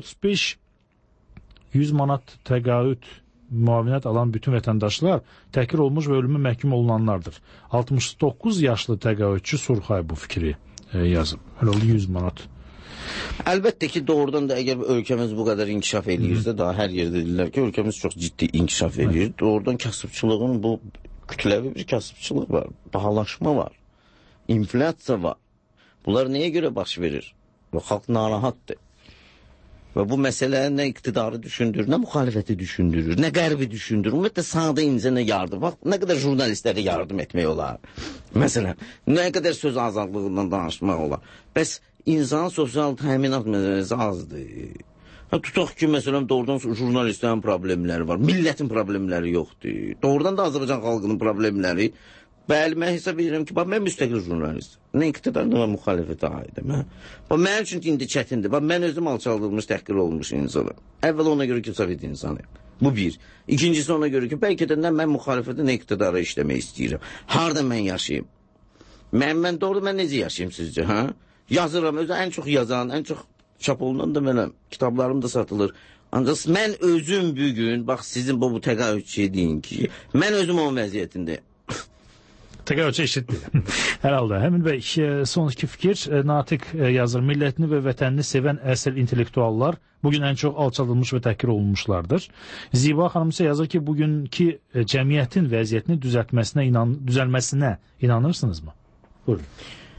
35-100 manat təqaüd müavinət alan bütün vətəndaşlar təhqir olmuş və ölümə məhkum olunanlardır. 69 yaşlı təqaüdçü Surxay bu fikri yazıb. Herhalde 100 manat. Əlbəttə ki, doğrudan da əgər ölkəmiz bu qədər inkişaf eləyirsə, daha hər yerdə deyirlər ki, ölkəmiz çox ciddi inkişaf eləyir. Doğrudan kasıbçılığın bu kütləvi bir kasıbçılıq var, bahalaşma var, inflyasiya var. Bunlar nəyə görə baş verir? Xalq narahatdır. Və bu məsələ nə iqtidarı düşündürür, nə müxalifəti düşündürür, nə qərbi düşündürür. Ümumiyyətlə, sadə incə yardım. Bax, nə qədər jurnalistlərə yardım etmək olar. Məsələn, nə qədər söz azadlığından danışmaq olar. Bəs insan sosial təminat məsələsi azdır. Tutaq ki, məsələn, doğrudan jurnalistlərin problemləri var, millətin problemləri yoxdur. Doğrudan da Azərbaycan xalqının problemləri. Bəli, mən hesab edirəm ki, mən müstəqil jurnalist. Nə iqtidar, nə müxalifətə aidim. Mənim üçün indi çətindir. Mən özüm alçaldılmış, təhqir olmuş insanım. Əvvəl ona görə ki, Sovet insanıyım. Bu bir. İkincisi ona görə ki, bəlkə də mən müxalifətə, nə iqtidara işləmək istəyirəm. Harada mən yaşayayım? Mən doğru, mən necə yaşayayım sizcə? Yazıram, özü ən çox yazan, ən çox çap olunan da mənəm. Kitablarım da satılır. Ancaq mən özüm bugün, bax sizin bu təqaüdçiyə deyin ki, mən özüm onun vəziyyətindəyim. Təqaüdçü eşitdir. Herhalde. Həmin bəy, son iki fikir. Natiq yazır, millətini və vətənini sevən əsl intellektuallar bugün ən çox alçaldılmış və təhqir olunmuşlardır. Ziba xanım isə yazır ki, bugünkü cəmiyyətin vəziyyətini düzəlməsinə inanırsınızmı? Buyurun.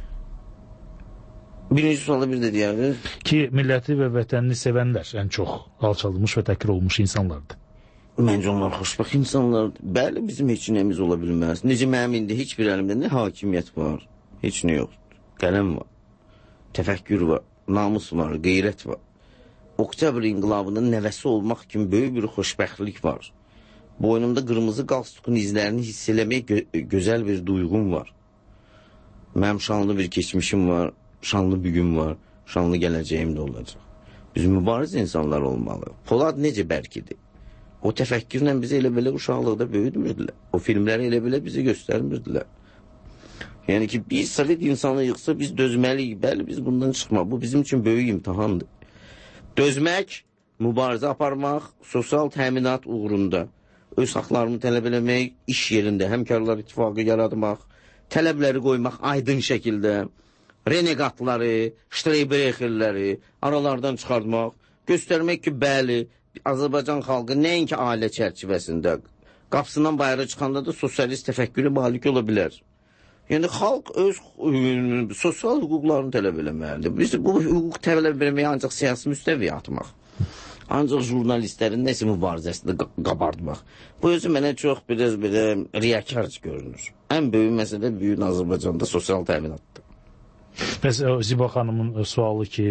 Birinci sualı bir də deyərdi. Ki, milləti və vətənini sevənlər ən çox alçaldılmış və təhqir olunmuş insanlardır. Məncə onlar xoşbəxt insanlar. Bəli, bizim heç nəyimiz ola bilməz. Necə mənim indi heç bir əlimdə nə hakimiyyət var, heç nə yoxdur. Qələm var, təfəkkür var, namus var, qeyrət var. Oktyabr inqilabının nəvəsi olmaq kimi böyük bir xoşbəxtlik var. Boynumda qırmızı qalstukun izlərini hiss eləmək gözəl bir duyğum var. Mənim şanlı bir keçmişim var, şanlı bir gün var, şanlı gələcəyim də olacaq. Biz mübariz insanlar olmalı. Polad necə bərkidir? O təfəkkürlə bizi elə belə uşaqlıqda böyüdmürdülər. O filmləri elə belə bizi göstərmirdilər. Yəni ki, biz Sovet insanı yıxsa biz dözməliyik. Bəli, biz bundan çıxmaq. Bu bizim üçün böyük imtihandır. Dözmək, mübarizə aparmaq, sosial təminat uğrunda öz haqlarını tələb eləmək, iş yerində həmkarlar ittifaqı yaratmaq, tələbləri qoymaq aydın şəkildə, renegatları, Streybrecherləri aralardan çıxartmaq, göstərmək ki, bəli, Azərbaycan xalqı nəinki ailə çərçivəsində, qapısından bayıra çıxanda da sosialist təfəkkürə malik ola bilər. Yəni, xalq öz sosial hüquqlarını tələb eləməlidir. Biz bu hüquq tələb eləməyə ancaq siyasi müstəviyə atmaq. Ancaq jurnalistlərin nəsə mübarizəsində qabardmaq. Bu özü mənə çox biraz belə riyakarc görünür. Ən böyük məsələ büyük Azərbaycanda sosial təminatdır. Bəs Ziba xanımın sualı ki,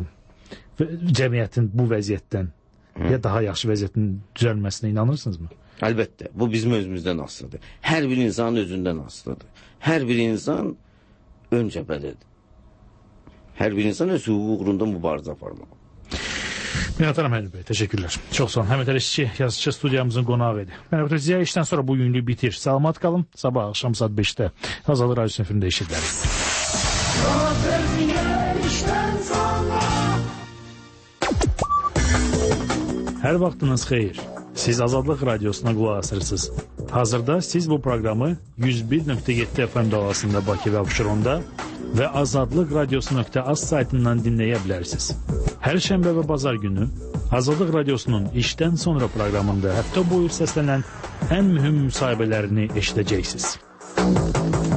cəmiyyətin bu vəziyyətdən ya daha yaxşı vəziyyətin düzəlməsinə inanırsınızmı? Əlbəttə, bu bizim özümüzdən asılıdır. Hər bir insanın özündən asılıdır. Hər bir insan ön cəbhədədir. Hər bir insan öz hüquq uğrunda mübarizə aparmalı. Minət Əməli bəy, təşəkkürlər. Çox sağ olun. Həmid Əlişçi, yazıcı studiyamızın qonağı idi. Mən Ötürüzüyə işdən sonra bu günlük bitir. Salamat qalın. Sabah axşam saat 5-də Azadlıq Radiosu efirində eşidilərik. Hər vaxtınız xeyir. Siz Azadlıq Radiosuna qulaq asırsınız. Hazırda siz bu proqramı 101.7 FM dalğasında Bakı və Abşeronda və azadlıqradiosu.az saytından dinləyə bilərsiniz. Hər şənbə və bazar günü Azadlıq Radiosunun işdən sonra proqramında həftə boyu səslənən ən mühüm müsahibələrini eşidəcəksiniz.